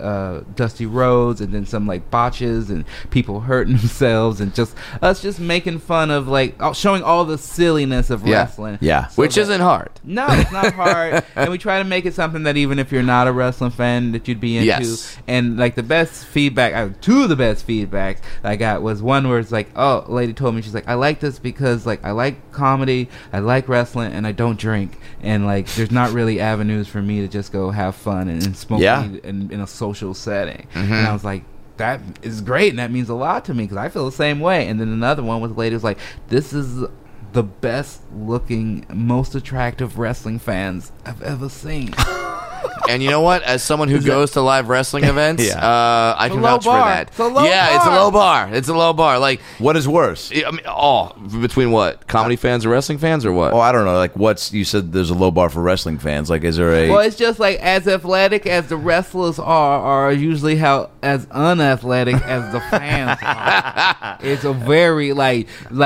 Dusty Rhodes, and then some like botches and people hurting themselves, and just us just making fun of like showing all the silliness of Yeah. wrestling. Yeah. So Which that- isn't hard. No, it's not hard. And we try to make it something that even if you're not a wrestling fan, that you'd be into. Yes. And like the best feedback, two of the best feedbacks I got was one where it's like, oh, a lady told me, she's like, I like this because like I like comedy, I like wrestling, and I don't drink. And like there's not really avenues for me to just go have fun and smoke Yeah. weed in a social setting. And I was like, that is great, and that means a lot to me because I feel the same way. And then another one was a lady who was like, this is the best looking, most attractive wrestling fans I've ever seen. And you know what? As someone who goes to live wrestling events, I It's can a low vouch for bar. that. It's a low yeah, it's a bar. low bar. It's a low bar. Like, What is worse? I mean, between what? Comedy fans or wrestling fans or what? Oh, I don't know. Like, you said there's a low bar for wrestling fans. Like, is there a? Well, it's just like as athletic as the wrestlers are usually how as unathletic as the fans are. It's a very like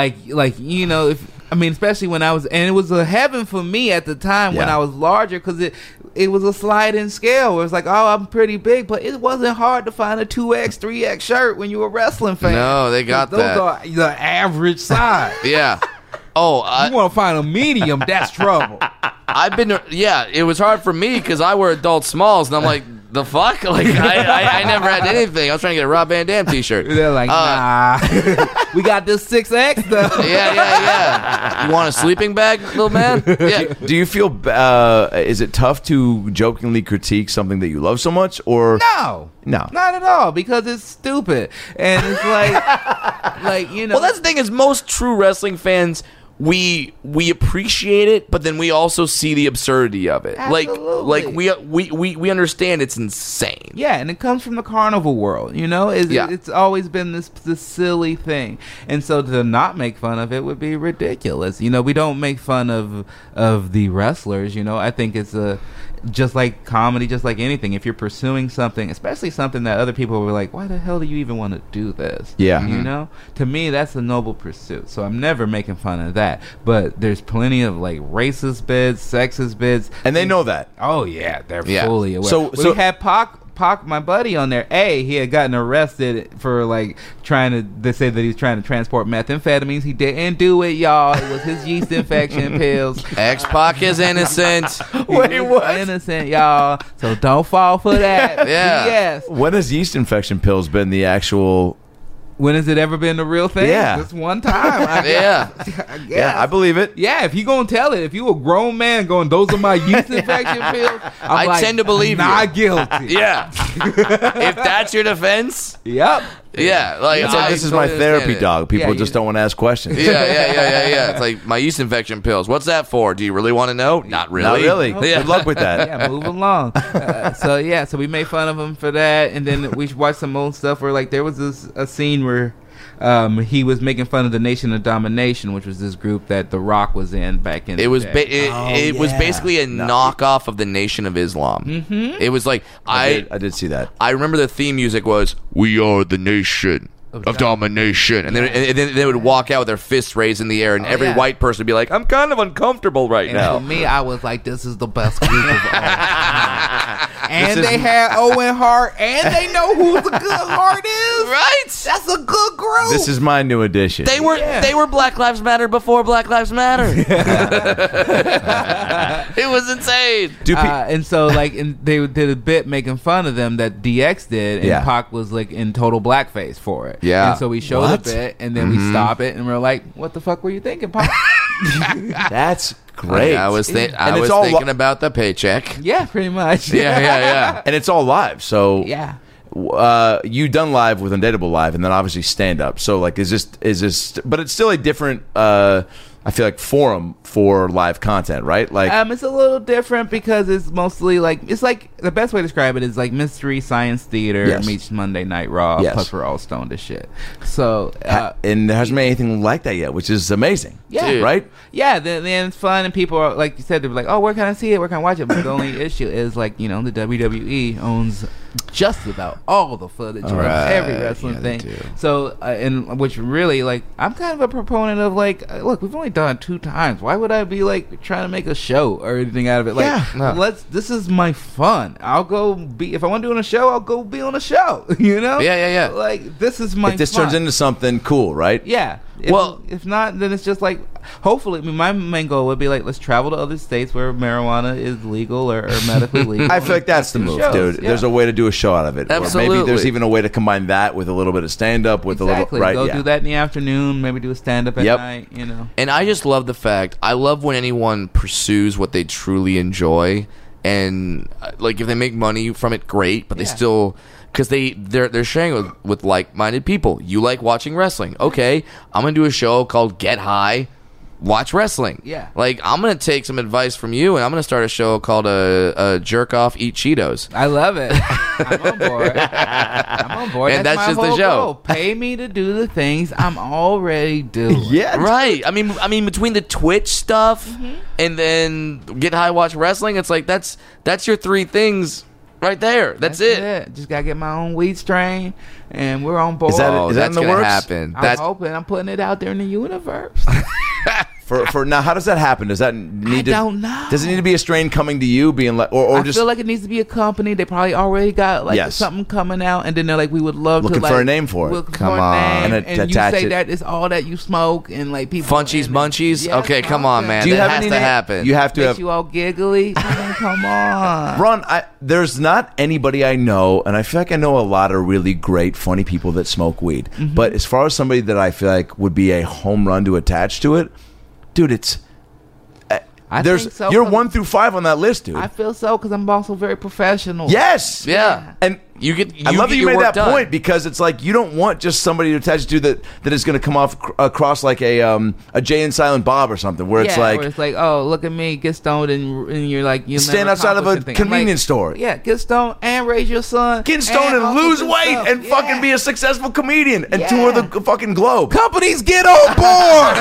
you know, if I mean, especially when I was, and it was a heaven for me at the time when Yeah. I was larger, because it was a sliding scale where it's like, oh, I'm pretty big, but it wasn't hard to find a 2X, 3X shirt when you were a wrestling fan. No, they got Those that. are the average size. Yeah. Oh, You want to find a medium, that's trouble. I've been. Yeah, it was hard for me because I wear adult smalls, and I'm like, the fuck? Like, I never had anything. I was trying to get a Rob Van Dam t-shirt. They're like, nah. We got this 6X though. Yeah. You want a sleeping bag, little man? Yeah. Do you feel? Is it tough to jokingly critique something that you love so much, or No, No. not at all, because it's stupid, and it's like you know. Well, that's the thing is most true wrestling fans, we appreciate it, but then we also see the absurdity of it. Absolutely. Like we understand it's insane. yeah, and it comes from the carnival world, you know. Yeah. It's always been this silly thing, and so to not make fun of it would be ridiculous. You know, we don't make fun of the wrestlers. You know, I think it's just like comedy, just like anything. If you're pursuing something, especially something that other people were like, why the hell do you even want to do this? Yeah. You know, to me, that's a noble pursuit. So I'm never making fun of that. But there's plenty of like racist bits, sexist bits. and they know that? Oh yeah, they're Yeah. fully aware. So- We had Pac, my buddy, on there. He had gotten arrested for like they said that he's trying to transport methamphetamines. He didn't do it, y'all. It was his yeast infection pills. X-Pac is innocent. Wait, He was what? innocent, y'all. So don't fall for that. Yeah. Yes. When has yeast infection pills been the actual? When has it ever been the real thing? Yeah. Just one time. I Yeah. guess. Yeah, I believe it. Yeah, if you gonna tell it, if you a grown man going, those are my yeast infection pills, I'm I like, tend to believe you. not guilty. Yeah. If that's your defense, Yep. yeah. Like, It's like, I this is my totally therapy understand it. dog. People Yeah, just you- don't want to ask questions. Yeah. It's like my yeast infection pills. What's that for? Do you really want to know? Not really. Not really. Yeah. Good luck with that. Yeah, move along. So we made fun of him for that, and then we watched some old stuff where like there was a scene where he was making fun of the Nation of Domination, which was this group that The Rock was in back in. It was day. it was basically a knockoff of the Nation of Islam. Mm-hmm. It was like I did see that. I remember the theme music was "We are the nation of domination," and then they would walk out with their fists raised in the air, and every white person would be like, "I'm kind of uncomfortable right And now." for me, I was like, "This is the best group of all time." And they had Owen Hart, and they know who the good Hart is. Right? That's a good group. This is my new addition. They were Black Lives Matter before Black Lives Matter. It was insane. And so they did a bit making fun of them that DX did, and Pac was like in total blackface for it. Yeah. And so we showed a bit, and then we stop it, and we're like, "What the fuck were you thinking, Pac?" That's great. I was thinking about the paycheck. Yeah, pretty much. Yeah. And it's all live. So Yeah. You done live with Undateable Live, and then obviously stand up. So like, is this? But it's still a different. I feel like forum for live content, right? Like, it's a little different because it's mostly it's like the best way to describe it is like Mystery Science Theater meets Monday Night Raw. Plus we're all stoned as shit. So and there hasn't been anything like that yet, which is amazing. Yeah. Dude. Right. Yeah, then it's fun, and people are like you said, they're like, "Oh, where can I see it? Where can I watch it?" But the only issue is the WWE owns just about all the footage of every wrestling thing. So, and which really I'm kind of a proponent of look, we've only done it 2 times. Why would I be trying to make a show or anything out of it? This is my fun. I'll go be if I want to do on a show, I'll go be on a show. You know? Yeah. This is my. If this fun. turns into something cool, right? Yeah. If not, then it's just hopefully, my main goal would be let's travel to other states where marijuana is legal or medically legal. I feel like that's the move, dude. Yeah. There's a way to do a show out of it. Absolutely. Or maybe there's even a way to combine that with a little bit of stand-up with a little, right? Go do that in the afternoon, maybe do a stand-up at night, And I just love the fact, I love when anyone pursues what they truly enjoy, and if they make money from it, great, but they still... Because they're sharing it with like-minded people. You like watching wrestling. Okay, I'm going to do a show called Get High, Watch Wrestling. Yeah. I'm going to take some advice from you, and I'm going to start a show called Jerk Off, Eat Cheetos. I love it. I'm on board. And that's my just the whole show. goal. Pay me to do the things I'm already doing. Yeah. Right. I mean, between the Twitch stuff and then Get High, Watch Wrestling, it's that's your 3 things right there. That's it. Just gotta get my own weed strain, and we're on board. Is that that's in the gonna works? happen. I'm hoping. I'm putting it out there in the universe. For now, how does that happen? Does that need I don't know. Does it need to be a strain coming to you, being or I just feel like it needs to be a company. They probably already got something coming out, and then they're we would love looking to for a name for it? looking Come for a on. name, And you attach say it. that it's all that you smoke, and people Funchies, and munchies? Yeah, Okay, come on, man. Do you that have has any to name? happen. You have to makes have. you all giggly. I mean, come on. Ron, there's not anybody I know, and I feel like I know a lot of really great, funny people that smoke weed. But as far as somebody that I feel like would be a home run to attach to it, dude, it's I think so, you're 'cause 1 through 5 on that list, dude. I feel so because I'm also very professional. Yes. Yeah. And I love that you made that done. point, because it's you don't want just somebody to attach to that is going to come across like a Jay and Silent Bob or something, where it's where it's oh, look at me, get stoned, and you're you stand never outside of a accomplish anything. convenience store. Yeah, get stoned and raise your son. Get stoned and also lose do weight stuff. and fucking be a successful comedian and tour the fucking globe. Companies, get on board.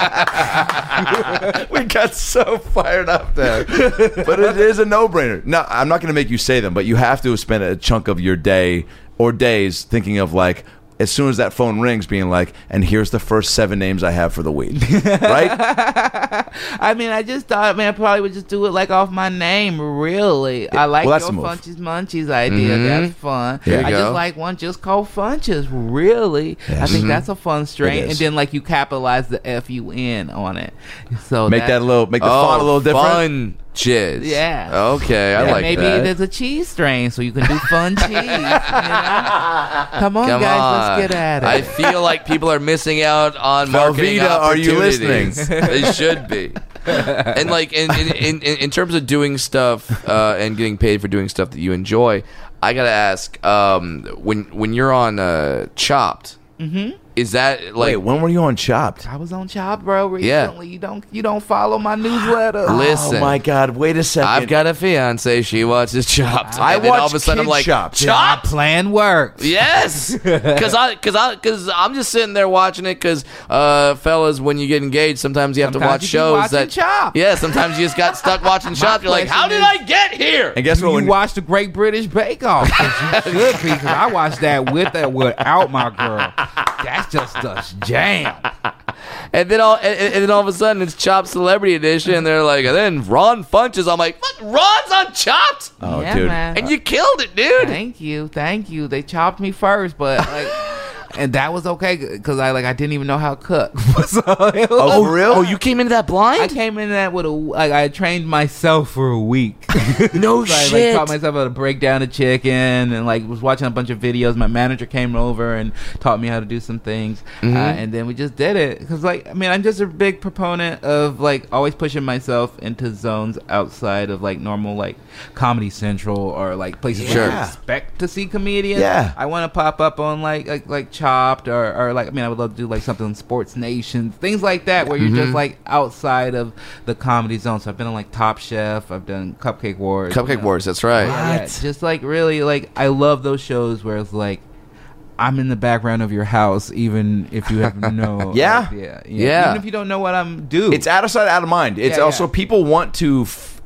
We got so fired up there. But it is a no-brainer. No, I'm not going to make you say them, but you have to spend a chunk of your day or days thinking of as soon as that phone rings, being and here's the first 7 names I have for the week. Right? I mean, I just thought, I probably would just do it off my name, really. I like that's your the move. Funchies Munchies idea. That's fun. There you I go. just like one just called Funches, really. I think that's a fun strain. It is. And then, you capitalize the FUN on it. So Make the font a little different. Fun jizz. Yeah. Okay, I and like maybe that. there's a cheese strain, so you can do fun cheese. Come on, guys, let's get at it. I feel like people are missing out on marketing Velveeta, are you opportunities. They should be. And in terms of doing stuff and getting paid for doing stuff that you enjoy, I gotta ask, when you're on Chopped, Is that like? Wait, when were you on Chopped? I was on Chopped, bro. Recently, you don't follow my newsletter. Listen. Oh my God! Wait a second. I've got a fiance. She watches Chopped. I and then watch all of a sudden I'm Kid like, Chopped. Chopped. Plan works. Yes, because I'm just sitting there watching it because fellas, when you get engaged, sometimes you have to watch Sometimes you shows keep watching that. Chopped. Yeah, sometimes you just got stuck watching Chopped. You're like, how did I get here? And guess what? You When watch the Great British Bake Off. 'Cause you should be. 'Cause I watched that without my girl. That's just a jam. And then all of a sudden it's Chopped Celebrity Edition, and they're like, and then Ron Funches. I'm like, what? Ron's on Chopped, oh, Yeah, dude. man. and you killed it, dude. Thank you. They chopped me first, but like, and that was okay because I didn't even know how to cook. So it was- Oh, for real? Oh, you came into that blind? I came in that with I trained myself for a week. No So I shit. taught myself how to break down a chicken and was watching a bunch of videos. My manager came over and taught me how to do some things, and then we just did it. Because I'm just a big proponent of always pushing myself into zones outside of normal Comedy Central or places where you Yeah. expect to see comedians. Yeah. I want to pop up on like Chopped or I would love to do something on Sports Nation, things like that where you're just outside of the comedy zone. So I've been on Top Chef, I've done Cupcake Wars. Cupcake Wars, that's right. Yeah, just really I love those shows where it's I'm in the background of your house, even if you have no Yeah. idea. Yeah. Even if you don't know what I'm doing. It's out of sight, out of mind. It's Yeah, also yeah. people want to.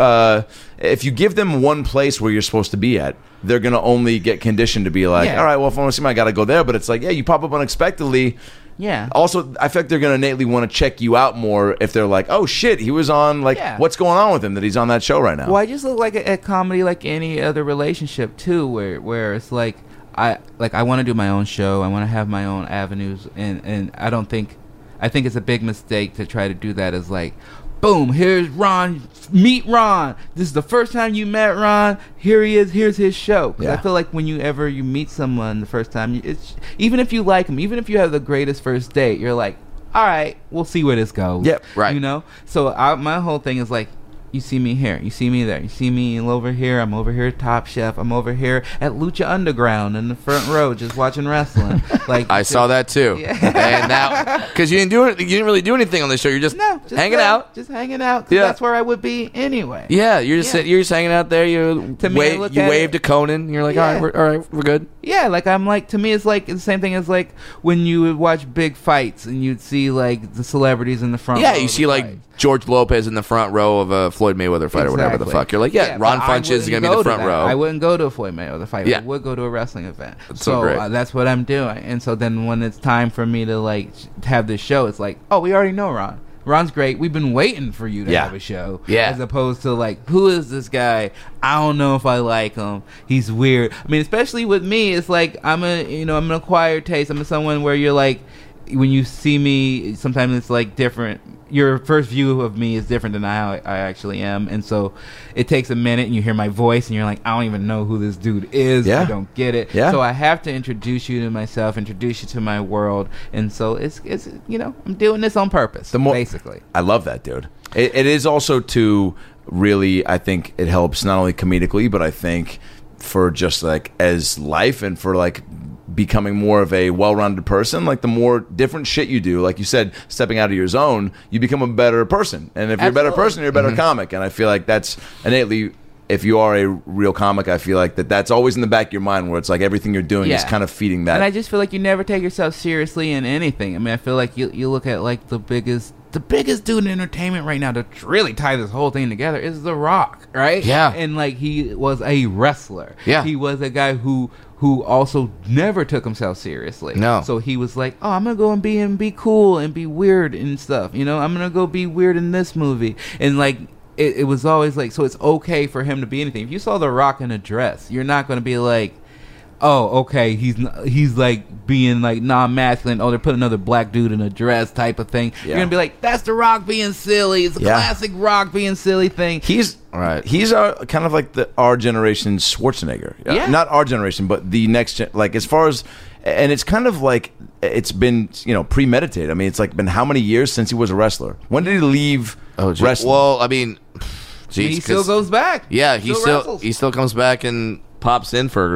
If you give them one place where you're supposed to be at, they're gonna only get conditioned to be like, Yeah. all right, well, if I want to see, I gotta go there. But it's like, yeah, you pop up unexpectedly. yeah. Also, I feel like they're gonna innately want to check you out more if they're like, oh shit, he was on. Yeah. What's going on with him that he's on that show right now? Well, I just look at comedy like any other relationship too, where it's I want to do my own show. I want to have my own avenues, and I think it's a big mistake to try to do that as boom, here's Ron, meet Ron. This is the first time you met Ron. Here he is. Here's his show. 'Cause Yeah. I feel like whenever you meet someone the first time, it's even if you like him, even if you have the greatest first date, you're like, all right, we'll see where this goes. Yep, right. You know. So my whole thing is you see me here, you see me there, you see me over here. I'm over here at Top Chef. I'm over here at Lucha Underground in the front row, just watching wrestling. I saw that too. Yeah. And now, because you didn't really do anything on this show. You're just, just hanging there, out. just hanging out. 'Cause Yeah. that's where I would be anyway. Yeah, you're just Yeah. you're just hanging out there. You To me, I look at waved it- to Conan. You're like, Yeah. all right, we're good. Yeah, to me, it's the same thing as when you would watch big fights and you'd see the celebrities in the front. Yeah, row you of see the like fight. George Lopez in the front row of a Floyd Mayweather fight or whatever the Exactly. fuck. You're like, yeah, Ron but I Funches is wouldn't gonna be in the go to front that. row. I wouldn't go to a Floyd Mayweather fight. Yeah. I would go to a wrestling event. so great. That's what I'm doing. And so then when it's time for me to have this show, it's oh, we already know Ron. Ron's great. We've been waiting for you to Yeah. have a show. Yeah. As opposed to who is this guy? I don't know if I like him. He's weird. I mean, especially with me, it's I'm an acquired taste. I'm someone where you're when you see me, sometimes it's different. Your first view of me is different than how I actually am, and so it takes a minute, and you hear my voice, and you're like, I don't even know who this dude is. Yeah. I don't get it. Yeah. So I have to introduce you to myself, introduce you to my world, and so it's I'm doing this on purpose. Basically. I love that, dude. It is also to really, I think it helps not only comedically, but I think for just as life and for becoming more of a well-rounded person. The more different shit you do, like you said, stepping out of your zone, you become a better person. And if you're a better Absolutely. person, you're a better comic. And I feel like that's innately, if you are a real comic, I feel like that's always in the back of your mind where it's everything you're doing is Yeah. kind of feeding that. And I just feel like you never take yourself seriously in anything. I mean, I feel like you look at the biggest dude in entertainment right now to really tie this whole thing together is The Rock, right? Yeah. And he was a wrestler. Yeah. He was a guy who also never took himself seriously. No. So he was oh, I'm gonna go and be cool and be weird and stuff. I'm gonna go be weird in this movie. And it was always so it's okay for him to be anything. If you saw The Rock in a dress, you're not gonna be oh, okay, he's being non-masculine. Oh, they're putting another black dude in a dress type of thing. Yeah. You're gonna be that's The Rock being silly. It's a Yeah. classic Rock being silly thing. He's Right. He's kind of our generation's Schwarzenegger. Yeah. Not our generation, but the next gen. As far as, and it's kind of it's been premeditated. I mean, it's been how many years since he was a wrestler? When did he leave wrestling? Well, I mean, he still goes back. Yeah, wrestles. he still comes back and pops in for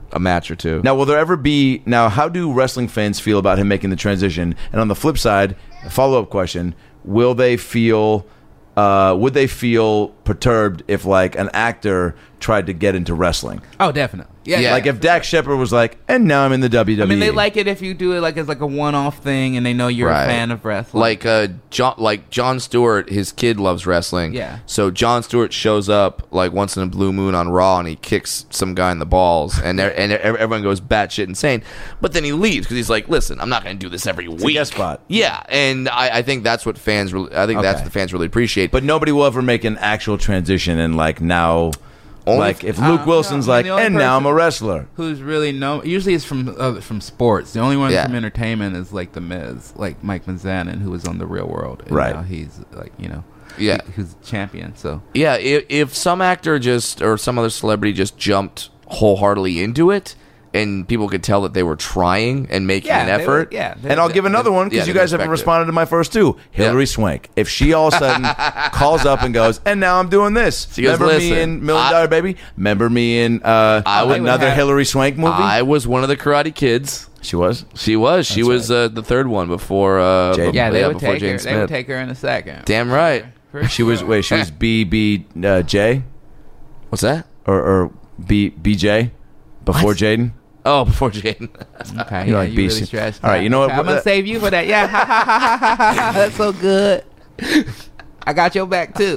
a match or two. Now, will there ever be? Now, how do wrestling fans feel about him making the transition? And on the flip side, a follow-up question: will they feel? Would they feel perturbed if, like, an actor tried to get into wrestling? Oh, definitely. Yeah. Like if Dak Shepard was like, and now I'm in the WWE. I mean, they like it if you do it like as like a one-off thing, and they know you're Right. a fan of wrestling. Like Jon Stewart, his kid loves wrestling. Yeah. So Jon Stewart shows up like once in a blue moon on Raw, and he kicks some guy in the balls, and everyone goes batshit insane. But then he leaves because he's like, "Listen, I'm not going to do this every week." guest spot. Yeah, and I think that's what fans. That's Okay. what the fans really appreciate. But nobody will ever make an actual transition and like now. Only Like if Luke Wilson's no, I like, mean, the only and now I'm a person- wrestler. who's really known? Usually, it's from sports. The only one Yeah. from entertainment is like The Miz, like Mike Mizanin, who was on The Real World. And Right. now he's like Yeah. who's champion. So Yeah, if some actor or some other celebrity just jumped wholeheartedly into it, and people could tell that they were trying and making an effort. And I'll give another one because yeah, you they guys haven't respect it. responded to my first two. Hillary Swank. If she all of a sudden calls up and goes, and now I'm doing this. She goes, Remember me "Listen, in $1 Million Baby? Remember me in another Hillary Swank movie? I was one of the Karate Kids. She was? She was the third one before. Jaden. yeah, they would before take Jaden her. Smith. They would take her in a second. Damn right. For She was, sure. wait, she was BBJ? What's that? Or BJ? Before What? Jaden? Oh, before Jaden. Okay, You're yeah, like you really BC. stretched All right, that. you know what? Okay, I'm gonna save you for that. Yeah, that's so good. I got your back too.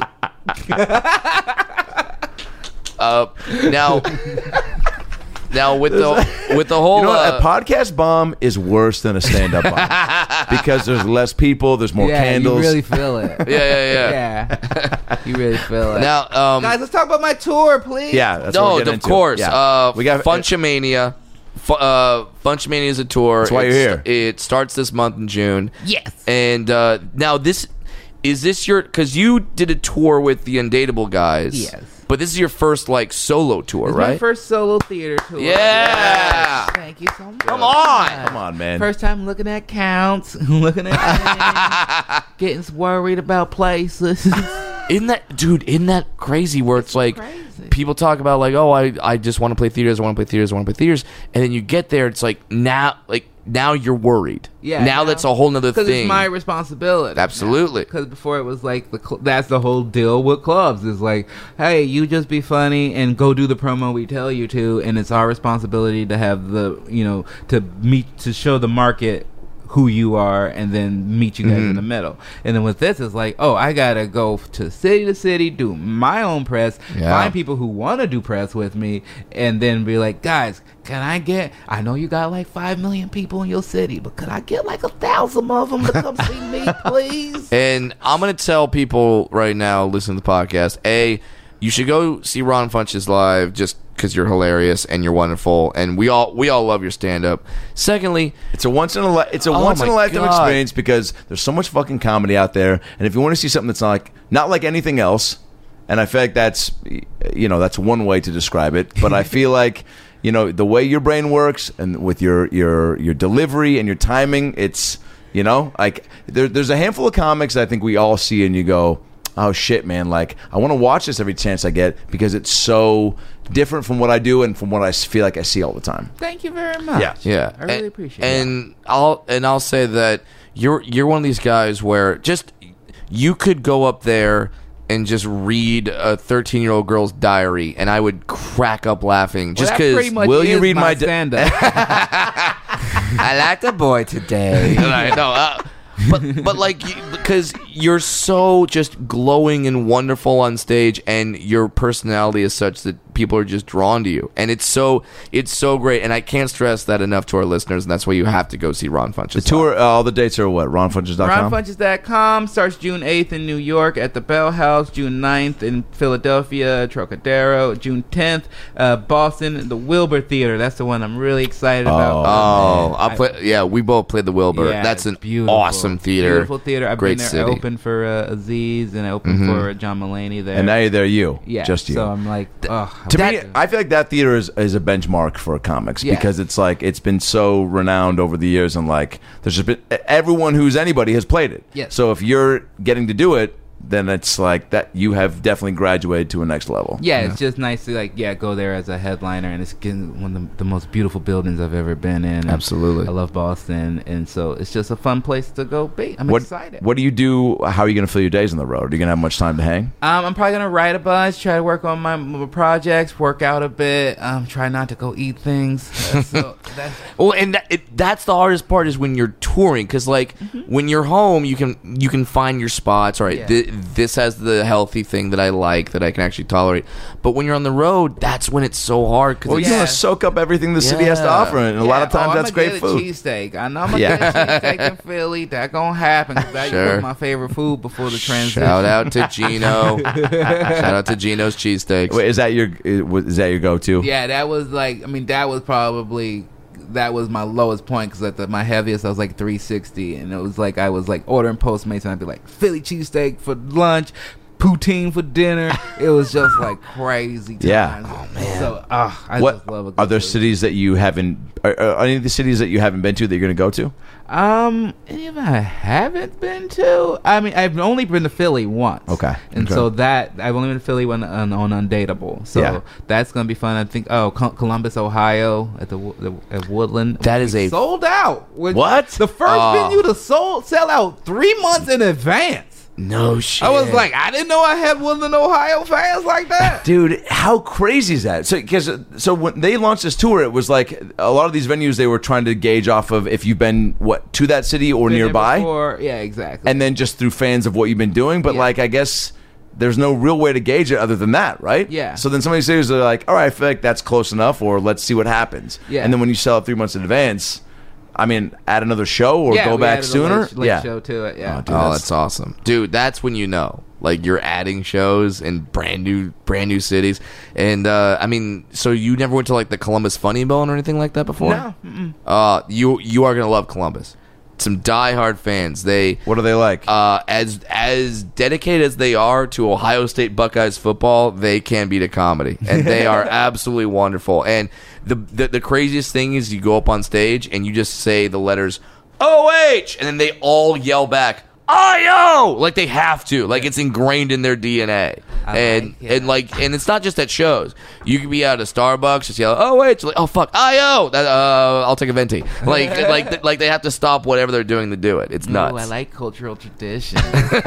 Now with the whole You know what? A podcast bomb is worse than a stand-up bomb because there's less people, there's more Yeah, candles. you really feel it. yeah. You really feel it. Now, guys, let's talk about my tour, please. Yeah, that's what we're no, getting of into. course. Yeah. We got Funchamania. Funchamania is a tour. That's why you're here. It starts this month in June. Yes. And now this your because you did a tour with the Undateable guys. Yes. But this is your first like solo tour, It's right? my first solo theater tour. Yeah. Yes. Thank you so much. Come on. Come on, man. First time looking at counts, looking at getting worried about places. Isn't that crazy where it's like crazy. people talk about like, oh, I just want to play theaters, I want to play theaters, I want to play theaters, and then you get there, it's like now you're worried. Yeah, now that's a whole nother Because thing. it's my responsibility. Absolutely. Because before it was like that's the whole deal with clubs. Is like, hey, you just be funny and go do the promo we tell you to, and it's our responsibility to have to show the market who you are and then meet you guys in the middle. And then with this, it's like, oh, I gotta go to city, do my own press, find people who want to do press with me, and then be like, guys, I know you got like 5 million people in your city, but could I get like 1,000 of them to come see me, please? And I'm going to tell people right now, listen to the podcast, you should go see Ron Funches live just because you're hilarious and you're wonderful, and we all love your stand-up. Secondly, It's a once in a lifetime experience because there's so much fucking comedy out there, and if you want to see something that's not like anything else, and I feel like that's one way to describe it, but I feel like the way your brain works and with your delivery and your timing, it's like there's a handful of comics that I think we all see and you go, oh shit, man, like I want to watch this every chance I get because it's so different from what I do and from what I feel like I see all the time. Thank you very much. yeah, I really appreciate it. And I'll say that you're one of these guys where just you could go up there and just read a 13-year-old girl's diary, and I would crack up laughing just because. Will you read my stand-up? I like the boy today. But like because you're so just glowing and wonderful on stage, and your personality is such that people are just drawn to you, and it's so great, and I can't stress that enough to our listeners, and that's why you have to go see Ron Funches. The tour, all the dates are what? RonFunches.com? RonFunches.com starts June 8th in New York at the Bell House, June 9th in Philadelphia, Trocadero, June 10th, Boston, the Wilbur Theater. That's the one I'm really excited about. We both played the Wilbur. Yeah, That's an it's beautiful. awesome theater. Beautiful theater. I've Great been there. city. I opened for Aziz and I opened for John Mulaney there. And now you're there, yeah, just you. So I'm like, To me, I feel like that theater is a benchmark for comics because it's like it's been so renowned over the years, and like there's just been everyone who's anybody has played it. Yes. So if you're getting to do it, then it's like that you have definitely graduated to a next level. Yeah, it's just nice to go there as a headliner, and it's getting one of the most beautiful buildings I've ever been in. And Absolutely. I love Boston, and so it's just a fun place to go be. I'm excited. What do you do? How are you going to fill your days on the road? Are you going to have much time to hang? I'm probably gonna write a bunch, try to work on my projects, work out a bit, try not to go eat things. Well, and that's the hardest part is when you're touring, because like when you're home, you can find your spots. All right, Yeah. this has the healthy thing that I like that I can actually tolerate. But when you're on the road, that's when it's so hard. Well, Cause you want to soak up everything the city has to Yeah. offer, and a lot of times that's great food. Cheesesteak. I know I'm gonna get a cheesesteak in Philly. That gonna happen. 'Cause that Sure. was my favorite food before the transition. Shout out to Gino. Shout out to Gino's cheesesteaks. Wait, is that your go-to? Yeah, that was that was my lowest point, because at my heaviest I was like 360, and it was like I was like ordering Postmates, and I'd be like Philly cheesesteak for lunch, poutine for dinner. It was just like crazy times. Yeah. Oh man. So I What just love a good are there food. cities that you haven't? Are any of the cities that you haven't been to that you're going to go to? Any of them I haven't been to. I mean, I've only been to Philly once. Okay. And Okay. so that I've only been to Philly on Undateable. So Yeah. that's gonna be fun. I think. Columbus, Ohio, at at Woodland. That is a- sold out. What? The first venue to sell out 3 months in advance. No shit. I was like, I didn't know I had Woodland, Ohio fans like that. Dude, how crazy is that? So when they launched this tour, it was like a lot of these venues they were trying to gauge off of if you've been to that city or Been there nearby, before. Yeah, exactly. and then just through fans of what you've been doing. But Yeah. like, I guess there's no real way to gauge it other than that, right? Yeah. So then some of these cities are like, all right, I feel like that's close enough, or let's see what happens. Yeah. And then when you sell it 3 months in advance, I mean, add another show or yeah, go we back added a sooner. late show to it. Yeah. Oh, dude, Oh, that's awesome, dude. That's when you know, like, you're adding shows in brand new cities. And I mean, so you never went to like the Columbus Funny Bone or anything like that before? No. You are gonna love Columbus. Some diehard fans. What are they like? As dedicated as they are to Ohio State Buckeyes football, they can beat a comedy, and they are absolutely wonderful. And the craziest thing is you go up on stage and you just say the letters OH, and then they all yell back IO, like they have to, like it's ingrained in their DNA. And it's not just at shows. You could be out at Starbucks, just yell OH, like, oh fuck IO, I'll take a venti. Like they have to stop whatever they're doing to do it. It's nuts. Oh, I like cultural tradition.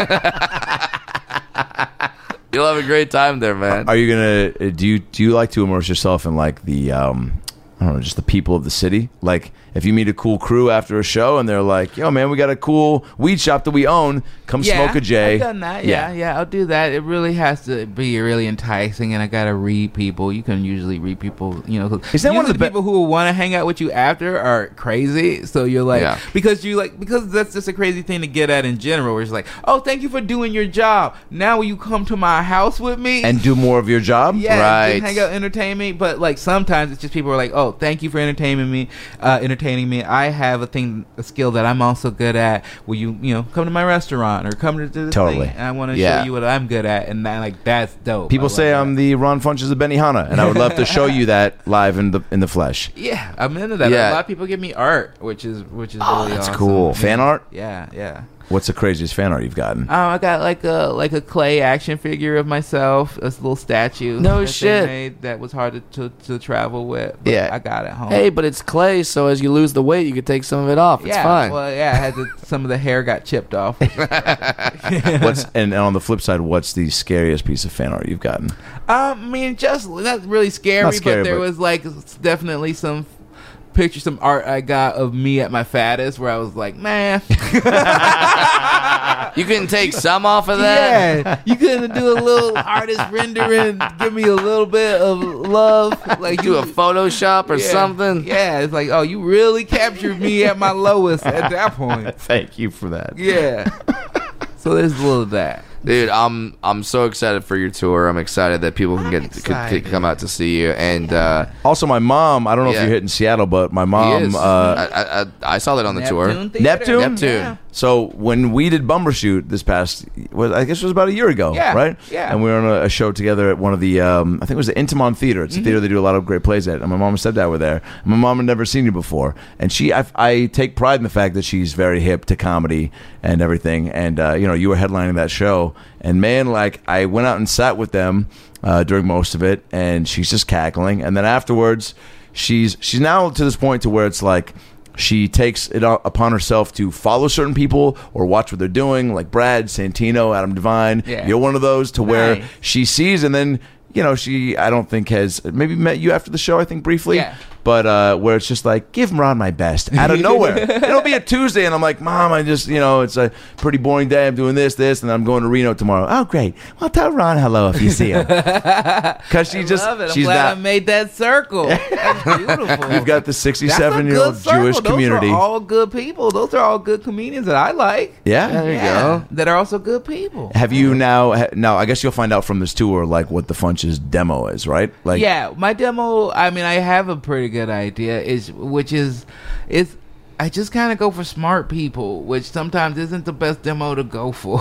You'll have a great time there, man. Are you gonna do you like to immerse yourself in like the I don't know, just the people of the city? Like if you meet a cool crew after a show and they're like, yo man, we got a cool weed shop that we own, come smoke a J. I've done that. Yeah, I'll do that. It really has to be really enticing, and I gotta read people. You can usually read people, you know. Is that one of the people who want to hang out with you after are crazy? So you're like, Yeah. because that's just a crazy thing to get at in general. Where it's like, oh, thank you for doing your job. Now will you come to my house with me and do more of your job? Yeah, Right. just hang out, entertain me. But like sometimes it's just people are like, "Oh, thank you for entertaining me. I have a skill that I'm also good at. Will you come to my restaurant or come to this Totally. thing? And I want to Yeah. show you what I'm good at." And that's dope. People I say love I'm that. the Ron Funches of Benihana, and I would love to show you that live in the flesh. Yeah, I'm into that. Yeah. A lot of people give me art, which is really that's awesome. cool. Fan art? Yeah. What's the craziest fan art you've gotten? I got like a clay action figure of myself, a little statue. No that they shit. made that was hard to travel with. But Yeah. I got it home. Hey, but it's clay, so as you lose the weight, you can take some of it off. It's fine. Well, yeah, I had some of the hair got chipped off. And on the flip side, what's the scariest piece of fan art you've gotten? I mean, just not really scary, Not scary, but there but- was like definitely some pictures, some art I got of me at my fattest, where I was like, man, You can take some off of that. yeah, you couldn't do a little artist rendering, give me a little bit of love, like Do a Photoshop or yeah, something. Yeah, it's like, oh, you really captured me at my lowest at that point. Thank you for that. Yeah. So there's a little of that. Dude, I'm so excited for your tour. I'm excited that people can could come out to see you. And Also, my mom, I don't know if Yeah. you're hitting Seattle, but my he mom, is. I saw that on the tour. Theater? Neptune? Neptune. Yeah. So when we did Bumbershoot this past, I guess it was about a year ago, Yeah, right? yeah. And we were on a show together at one of the, I think it was the Intimon Theater. It's a theater they do a lot of great plays at. And my mom and stepdad were there. And my mom had never seen you before. And I take pride in the fact that she's very hip to comedy and everything. And, you were headlining that show. show. And man, like I went out and sat with them during most of it, and she's just cackling. And then afterwards, she's now to this point to where it's like she takes it upon herself to follow certain people or watch what they're doing, like Brad Santino, Adam Devine. Yeah. You're one of those to where Nice. she sees, and then she I don't think has maybe met you after the show, I think briefly. Yeah. But where it's just like, give Ron my best out of nowhere. It'll be a Tuesday, and I'm like, Mom, I just, it's a pretty boring day. I'm doing this, and I'm going to Reno tomorrow. Oh, great. Well, tell Ron hello if you see him. Because she just, love it. I'm she's glad not. I made that circle. That's beautiful. You've got the That's a 67-year-old good circle. Jewish community. Those are all good people. Those are all good comedians that I like. Yeah. There you go. That are also good people. Have you now? I guess you'll find out from this tour, like what the Funches demo is, right? Like, Yeah, my demo. I mean, I have a pretty good idea. I just kind of go for smart people, which sometimes isn't the best demo to go for.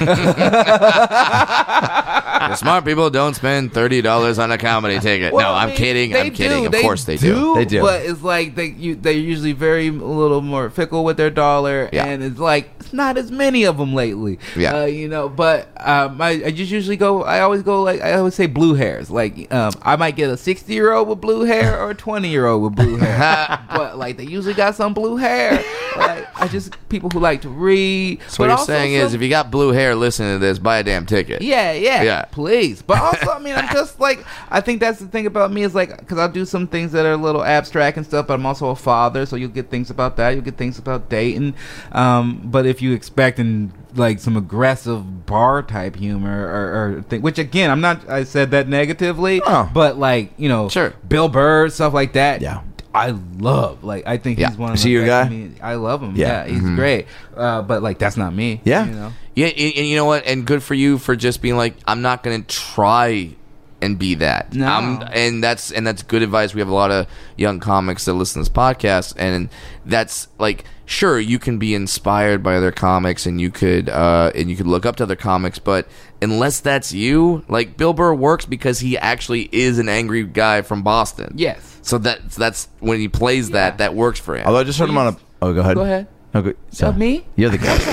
The smart people don't spend $30 on a comedy ticket. Well, no, I I'm mean, kidding. they I'm kidding. do. Of course they do. They do. But it's like they're usually a little more fickle with their dollar, Yeah. and it's like it's not as many of them lately. Yeah. But I just usually go. I always say blue hairs. Like I might get a 60-year-old with blue hair or a 20-year-old with blue hair. But like they usually got some blue hair. Like people who like to read. So what you're saying is, if you got blue hair listening to this, buy a damn ticket. Yeah, please. But also, I mean, I'm just like, I think that's the thing about me is like, because I'll do some things that are a little abstract and stuff, but I'm also a father, so you'll get things about that. You'll get things about dating. But if you expect like some aggressive bar type humor or thing, which again, I said that negatively, but like, Sure. Bill Burr, stuff like that. Yeah. I love, like, I think he's one of Is the he your best guy? comedians. I love him. Yeah. Yeah, he's great. But like, that's not me. Yeah. Yeah, and you know what? And good for you for just being like, I'm not going to try and be that. No. And that's good advice. We have a lot of young comics that listen to this podcast, and that's like, sure, you can be inspired by other comics, and you could look up to other comics, but unless that's you, like Bill Burr works because he actually is an angry guy from Boston. Yes. So that's when he plays that works for him. Although I just heard him on a. Oh, go ahead. Go ahead. No, go, so, me? You're the guy.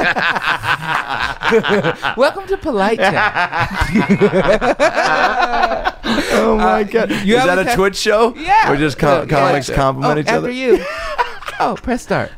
Welcome to Polite Chat. Oh my god! you Is that haven't a Twitch show? Yeah. Where just Yeah. comics compliment each after other. you. Oh, press start.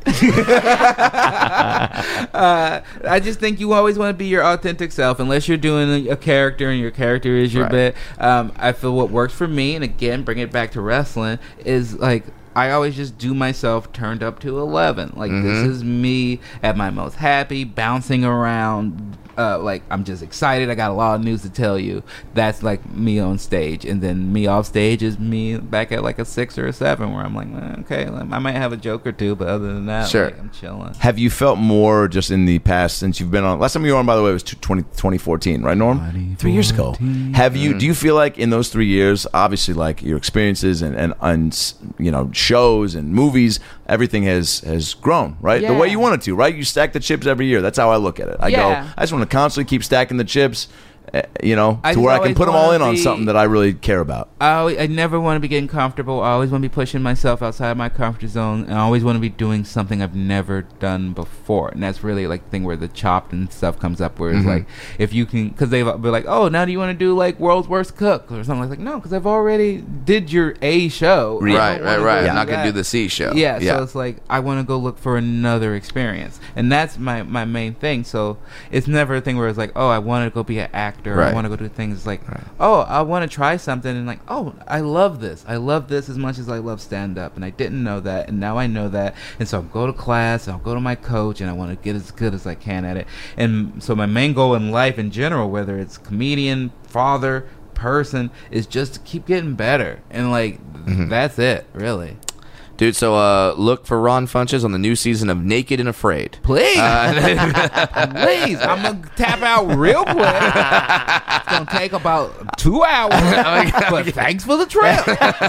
I just think you always want to be your authentic self, unless you're doing a character and your character is your Right. bit. I feel what works for me, and again, bring it back to wrestling, is like I always just do myself turned up to 11. Like this is me at my most happy, bouncing around. Like I'm just excited. I got a lot of news to tell you. That's like me on stage, and then me off stage is me back at like a 6 or a 7, where I'm like, okay, like, I might have a joke or two, but other than that, Sure. like, I'm chilling. Have you felt more just in the past since you've been on? Last time you were on, by the way, was 2014, right, Norm? 3 years ago. Have you? Do you feel like in those 3 years, obviously, like your experiences and shows and movies, everything has grown, right? The way Yeah. you want it to, right? You stack the chips every year. That's how I look at it. I go, Yeah. I just want to constantly keep stacking the chips, I to just where I can always put them all in wanna on be- something that I really care about. I never want to be getting comfortable. I always want to be pushing myself outside my comfort zone, and I always want to be doing something I've never done before. And that's really like the thing where the chopped and stuff comes up, where it's like, if you can, because they've been like, oh, now do you want to do like World's Worst Cook or something? I was like, no, because I've already did your A show. I Right. don't wanna go I'm do not going to do that. the C show. Yeah, so it's like I want to go look for another experience, and that's my main thing. So it's never a thing where it's like, oh, I want to go be an actor. Right. I want to go do things like, oh, I want to try something, and like, oh, I love this. I love this as much as I love stand up, and I didn't know that, and now I know that, and so I'll go to class, and I'll go to my coach, and I want to get as good as I can at it. And so my main goal in life in general, whether it's comedian, father, person, is just to keep getting better, and like that's it, really. Dude, so look for Ron Funches on the new season of Naked and Afraid. Please, please, I'm gonna tap out real quick. It's gonna take about 2 hours, but thanks for the trip.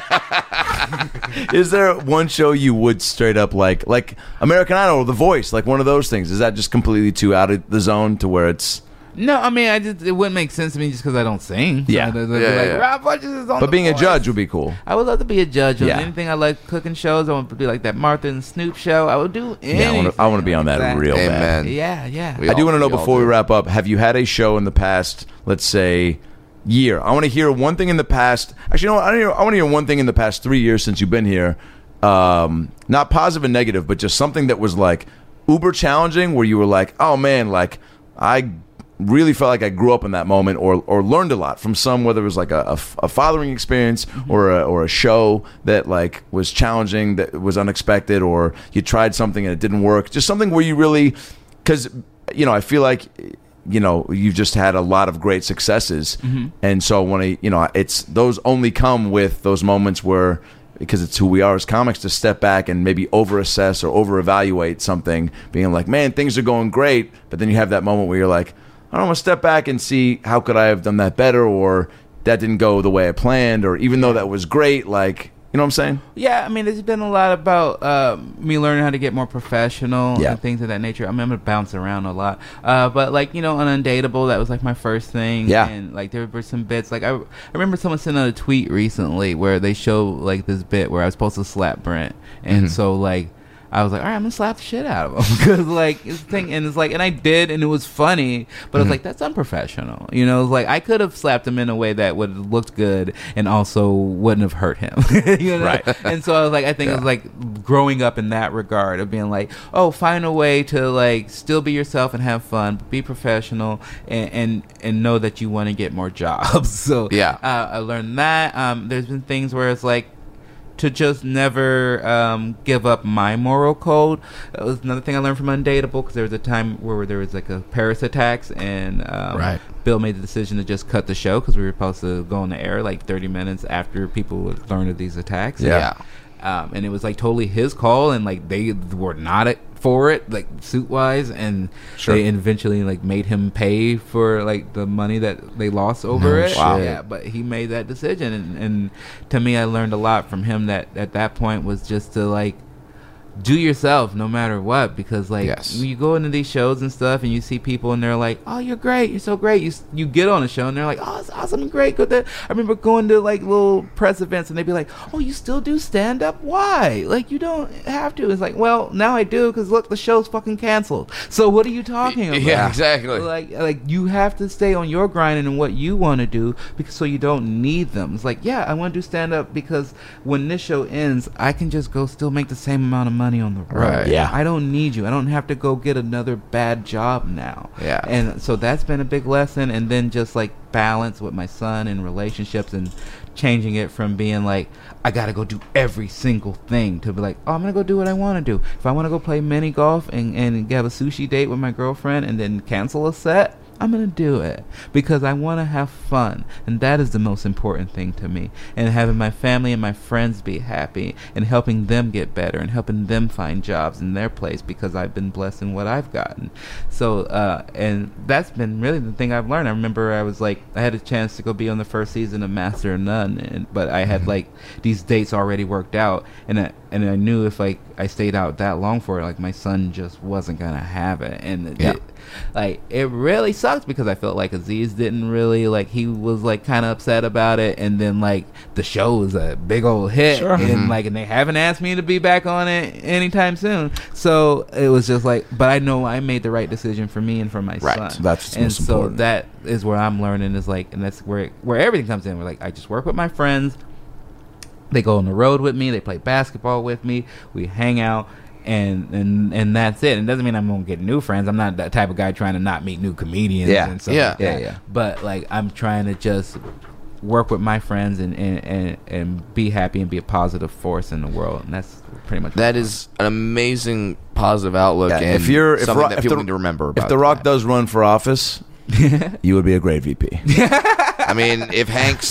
Is there one show you would straight up like American Idol or The Voice, like one of those things? Is that just completely too out of the zone to where it's No, I mean, it wouldn't make sense to me just because I don't sing. So Yeah. they'd be like, Rob Bunches is on But The being a Voice. judge would be cool. I would love to be a judge on Yeah. anything. I like cooking shows. I want to be like that Martha and Snoop show. I would do anything. Yeah, I want to be on that like real bad. Amen. Yeah. We I do all- want to know we all before we do. wrap up, have you had a show in the past, let's say, year? I want to hear one thing in the past. Actually, you know what? I want to hear one thing in the past 3 years since you've been here. Not positive and negative, but just something that was like uber challenging where you were like, oh man, like I really felt like I grew up in that moment or learned a lot from some, whether it was like a fathering experience or a show that like was challenging, that was unexpected, or you tried something and it didn't work. Just something where you really, because, you know, I feel like, you know, you've just had a lot of great successes. And so when I, you know, it's those only come with those moments where, because it's who we are as comics, to step back and maybe over-assess or over-evaluate something, being like, man, things are going great, but then you have that moment where you're like, I don't want to step back and see how could I have done that better, or that didn't go the way I planned, or even though that was great, like, you know what I'm saying? Yeah, I mean, there's been a lot about me learning how to get more professional Yeah. and things of that nature. I mean, I'm gonna bounce around a lot, but like, you know, on Undateable, that was like my first thing. Yeah. And like there were some bits. Like I remember someone sent out a tweet recently where they show like this bit where I was supposed to slap Brent, and so like I was like, all right, I'm gonna slap the shit out of him because like it's the thing, and it's like, and I did, and it was funny, but I was like, that's unprofessional, you know. It's like I could have slapped him in a way that would have looked good and also wouldn't have hurt him, you know. Right. And so I was like, I think it was like growing up in that regard of being like, oh, find a way to like still be yourself and have fun, but be professional and know that you want to get more jobs. So Yeah. I learned that. There's been things where it's like, to just never give up my moral code. That was another thing I learned from Undateable, because there was a time where there was like a Paris attacks, and Right. Bill made the decision to just cut the show because we were supposed to go on the air like 30 minutes after people would learn of these attacks. Yeah. And it was like totally his call, and like they were not for it, like suit wise, and they eventually like made him pay for like the money that they lost over it. Wow. Yeah, but he made that decision, and to me, I learned a lot from him. That at that point was just to like do yourself no matter what, because like Yes. when you go into these shows and stuff and you see people and they're like, oh, you're great, you're so great, you get on a show and they're like, oh, it's awesome, great, good. I remember going to like little press events and they'd be like, oh, you still do stand up? Why? Like, you don't have to. It's like, well, now I do, because look, the show's fucking canceled, so what are you talking about? Yeah, exactly. Like you have to stay on your grind and what you want to do, because so you don't need them. It's like, yeah, I want to do stand up because when this show ends, I can just go still make the same amount of money on the road. Right. Yeah. I don't need you. I don't have to go get another bad job now. Yeah. And so that's been a big lesson. And then just like balance with my son and relationships, and changing it from being like, I gotta go do every single thing, to be like, oh, I'm gonna go do what I want to do. If I want to go play mini golf and have a sushi date with my girlfriend and then cancel a set, I'm gonna do it because I want to have fun, and that is the most important thing to me. And having my family and my friends be happy, and helping them get better, and helping them find jobs in their place, because I've been blessed in what I've gotten. So and that's been really the thing I've learned. I remember I had a chance to go be on the first season of Master of None, but I had like these dates already worked out, and I knew if like I stayed out that long for it, like my son just wasn't gonna have it, and it really sucks, because I felt like Aziz didn't really like, he was like kind of upset about it, and then like the show was a big old hit, and like, and they haven't asked me to be back on it anytime soon, so it was just like, but I know I made the right decision for me and for my son. That's what's and most so important. that is where I'm learning, is like, and that's where everything comes in. We're like, I just work with my friends, they go on the road with me, they play basketball with me, we hang out, and that's it. It doesn't mean I'm gonna get new friends. I'm not that type of guy trying to not meet new comedians and stuff like that. Yeah. But like, I'm trying to just work with my friends and be happy and be a positive force in the world, and that's pretty much That is an amazing positive outlook, Yeah, and something that people need to remember about If The Rock that. does run for office, you would be a great VP. I mean, if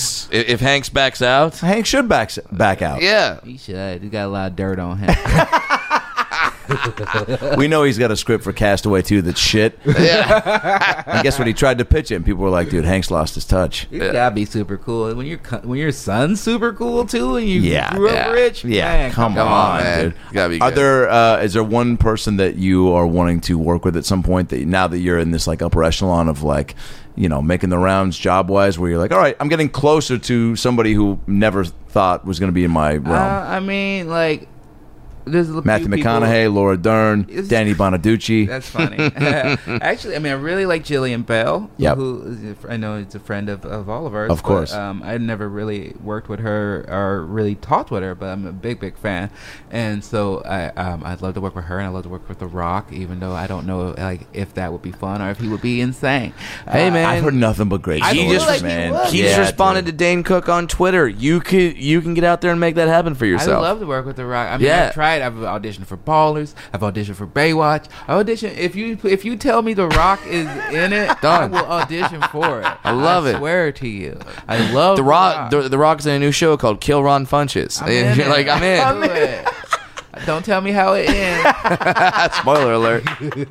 Hanks backs out, Hank should back out. yeah, He should. He got a lot of dirt on him. We know he's got a script for Castaway 2 that's shit. Yeah. And guess what? He tried to pitch it, and people were like, "Dude, Hank's lost his touch." You gotta be super cool. And when your son's super cool too, and you Yeah. grew up Yeah. rich, Yeah, man, come Come on, on, man. dude. You gotta be Are good. there is there one person that you are wanting to work with at some point that now that you're in this like upper echelon of like, making the rounds job wise, where you're like, all right, I'm getting closer to somebody who never thought was going to be in my realm? I mean, like, there's a Matthew few people- McConaughey, Laura Dern, It's- Danny Bonaducci. That's funny. Actually, I mean, I really like Jillian Bell. Yep. Who I know is a friend of all of ours. Of course. But, I never really worked with her or really talked with her, but I'm a big fan. And so I'd love to work with her, and I'd love to work with The Rock, even though I don't know like if that would be fun or if he would be insane. Hey, man. I've heard nothing but great I stories, feel just- like he man. would. He Yeah, just responded dude. to Dane Cook on Twitter. You can get out there and make that happen for I'd yourself. love to work with The Rock. I mean, Yeah. I've tried. I've auditioned for Ballers. I've auditioned for Baywatch. I audition. If you tell me The Rock is in it, Done. I will audition for it. I love it. I swear to you, I love The Rock. The Rock's in a new show called Kill Ron Funches. I'm in You're it. like, I'm in. I'm in. Don't tell me how it ends. Spoiler alert.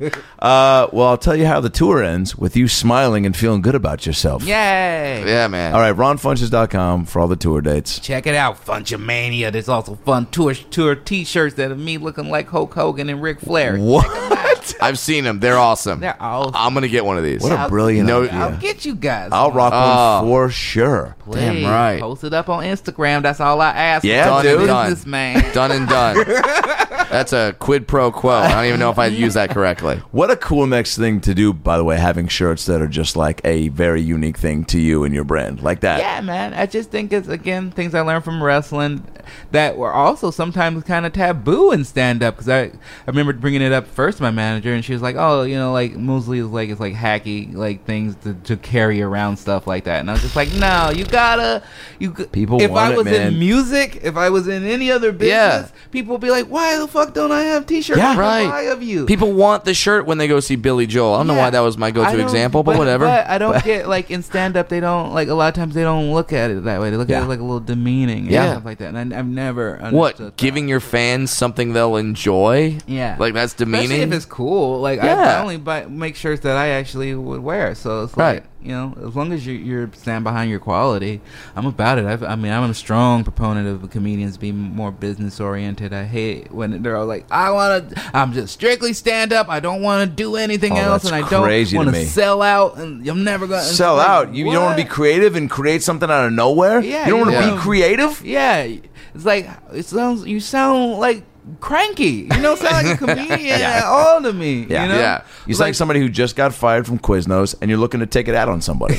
Well, I'll tell you how the tour ends with you smiling and feeling good about yourself. Yay! Yeah, man. All right, ronfunches.com for all the tour dates. Check it out, Funchomania. There's also fun tour T-shirts that of me looking like Hulk Hogan and Ric Flair. What? I've seen them. They're awesome. They're awesome. I'm gonna get one of these. What a brilliant No- idea. I'll get you guys. I'll rock Oh. one for sure. Damn Please, right. Post it up on Instagram. That's all I ask. Yeah, Done dude. and done. Businessman. Done and done. That's a quid pro quo. I don't even know if I use that correctly. What a cool next thing to do, by the way, having shirts that are just like a very unique thing to you and your brand. Like that. Yeah, man. I just think it's, again, things I learned from wrestling that were also sometimes kind of taboo in stand-up. Because I remember bringing it up first to my manager, and she was like, oh, like, Mosley is like, it's like hacky, like, things to carry around, stuff like that. And I was just like, no, you gotta... People if want I it, was man. in music, if I was in any other business, Yeah. people would be like, why the fuck don't I have T-shirts Yeah. I can Right. buy of you? People want the shirt when they go see Billy Joel. I don't know Yeah. why that was my I go-to don't- example, but whatever. But I don't get, like, in stand-up, they don't, like, a lot of times they don't look at it that way. They look Yeah. at it like a little demeaning and Yeah. stuff like that. And I've never understood What? that. Giving your fans something they'll enjoy? Yeah. Like that's Especially demeaning? if it's cool. Like, Yeah. I only make shirts that I actually would wear. So it's Right. like, as long as you stand behind your quality, I'm about it. I'm a strong proponent of comedians being more business oriented. I hate when they're all like, I'm just strictly stand up. I don't want to do anything Oh, else, that's and I don't crazy to want me. to sell out. And I'm never gonna Sell like, out. You don't want to be what? creative and create something out of nowhere? Yeah, You don't want to yeah. be creative? Yeah, it's like you sound like cranky. Sound like a comedian at all to me. Yeah. Yeah. You sound like somebody who just got fired from Quiznos and you're looking to take it out on somebody.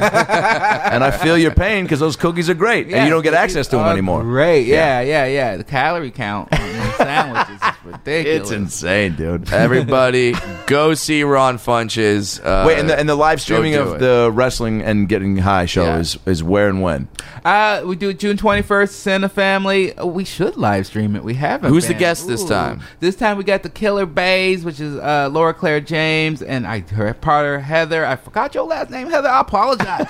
And I feel your pain because those cookies are great and you don't get access to them anymore. Great, yeah. The calorie count on the sandwiches is ridiculous. It's insane, dude. Everybody, go see Ron Funches. Wait, and the live streaming do of it. the Wrestling and Getting High show Yeah. is where and when? We do it June 21st, Santa Family. We should live stream it. We haven't. Who's the been. guest this time? This time we got the Killer Bays, which is Laura Claire James, and her partner Heather. I forgot your last name, Heather. I apologize.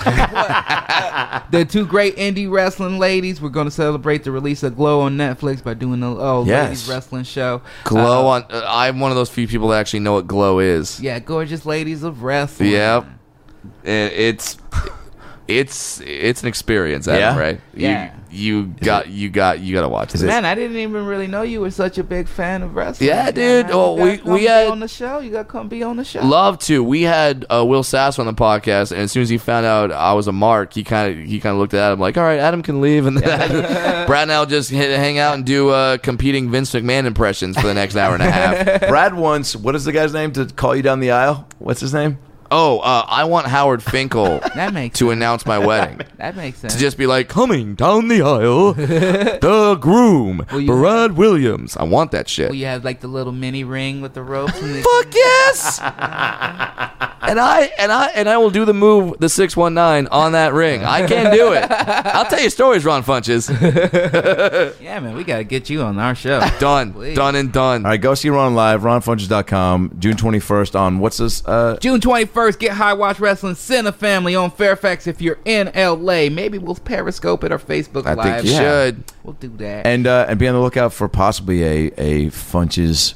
They're two great indie wrestling ladies. We're going to celebrate the release of Glow on Netflix by doing a ladies wrestling show. Glow on. I'm one of those few people that actually know what Glow is. Yeah, gorgeous ladies of wrestling. Yep. It's an experience, Adam, Yeah? right? Yeah. You gotta watch this. Man, I didn't even really know you were such a big fan of wrestling. Yeah, dude. Man, Oh, you gotta come we be had- on the show. You got to come be on the show. Love to. We had Will Sass on the podcast, and as soon as he found out I was a mark, he kind of looked at Adam like, "All right, Adam can leave," and then Brad and I'll just hang out and do competing Vince McMahon impressions for the next hour and a half. Brad wants, what is the guy's name to call you down the aisle? What's his name? Oh, I want Howard Finkel That makes to sense. announce my wedding. That makes sense. To just be like, coming down the aisle, the groom, Will you- Brad Williams. I want that shit. Well, you have like the little mini ring with the ropes. And Fuck yes! and I will do the move, the 619 on that ring. I can do it. I'll tell you stories, Ron Funches. Yeah, man, we got to get you on our show. Done, Please. done and done. All right, go see Ron live, ronfunches.com, June 21st on, what's this? June 21st, Get High Watch Wrestling Cine Family on Fairfax. If you're in LA, maybe we'll Periscope it or Facebook I Live. think you should. We'll do that. And be on the lookout for possibly a Funches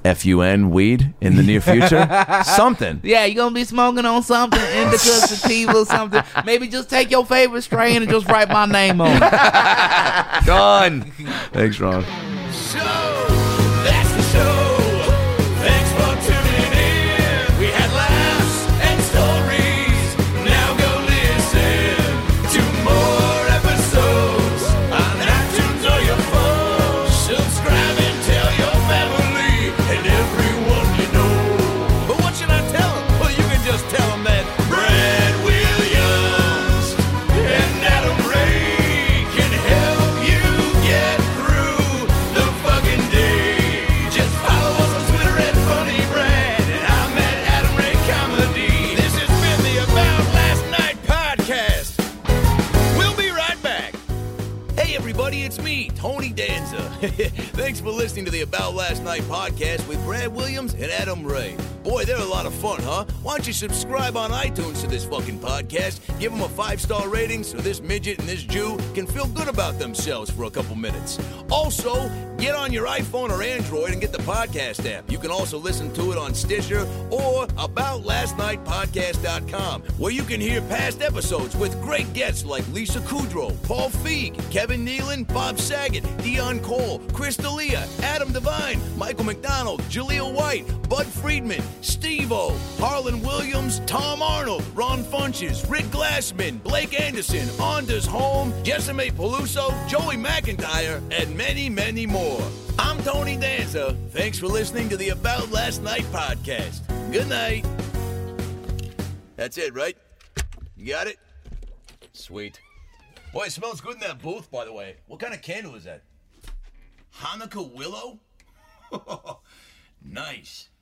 FUN weed in the near future? Something. Yeah, you're gonna be smoking on something, indica, sativa, or something. Maybe just take your favorite strain and just write my name on it. Done. Thanks, Ron. So, that's the show. Thanks for tuning in. We had laughs and stories. Now go listen to more episodes on iTunes or your phone. Subscribe and tell your family and everyone you know. But what should I tell them? Well, you can just tell them that Brad Williams and Adam Ray can help you get through the fucking day. Just follow us on Twitter at Funny Brad, and I'm at Adam Ray Comedy. This has been the About Last Night podcast. We'll be right back. Hey everybody, it's me, Tony Danza. Thanks for listening to the About Last Night podcast with Brad Williams and Adam Ray. Boy, they're a lot of fun, huh? Why don't you subscribe on iTunes to this fucking podcast, give them a 5-star rating so this midget and this Jew can feel good about themselves for a couple minutes. Also, get on your iPhone or Android and get the podcast app. You can also listen to it on Stitcher or aboutlastnightpodcast.com, where you can hear past episodes with great guests like Lisa Kudrow, Paul Feig, Kevin Nealon, Bob Saget, Dion Cole, Chris D'Elia, Adam Devine, Michael McDonald, Jaleel White, Bud Friedman, Steve-O, Harlan Williams, Tom Arnold, Ron Funches, Rick Glassman, Blake Anderson, Anders Holm, Jessime Peluso, Joey McIntyre, and many, many more. I'm Tony Danza. Thanks for listening to the About Last Night podcast. Good night. That's it, right? You got it? Sweet. Boy, it smells good in that booth, by the way. What kind of candle is that? Hanukkah willow? Nice.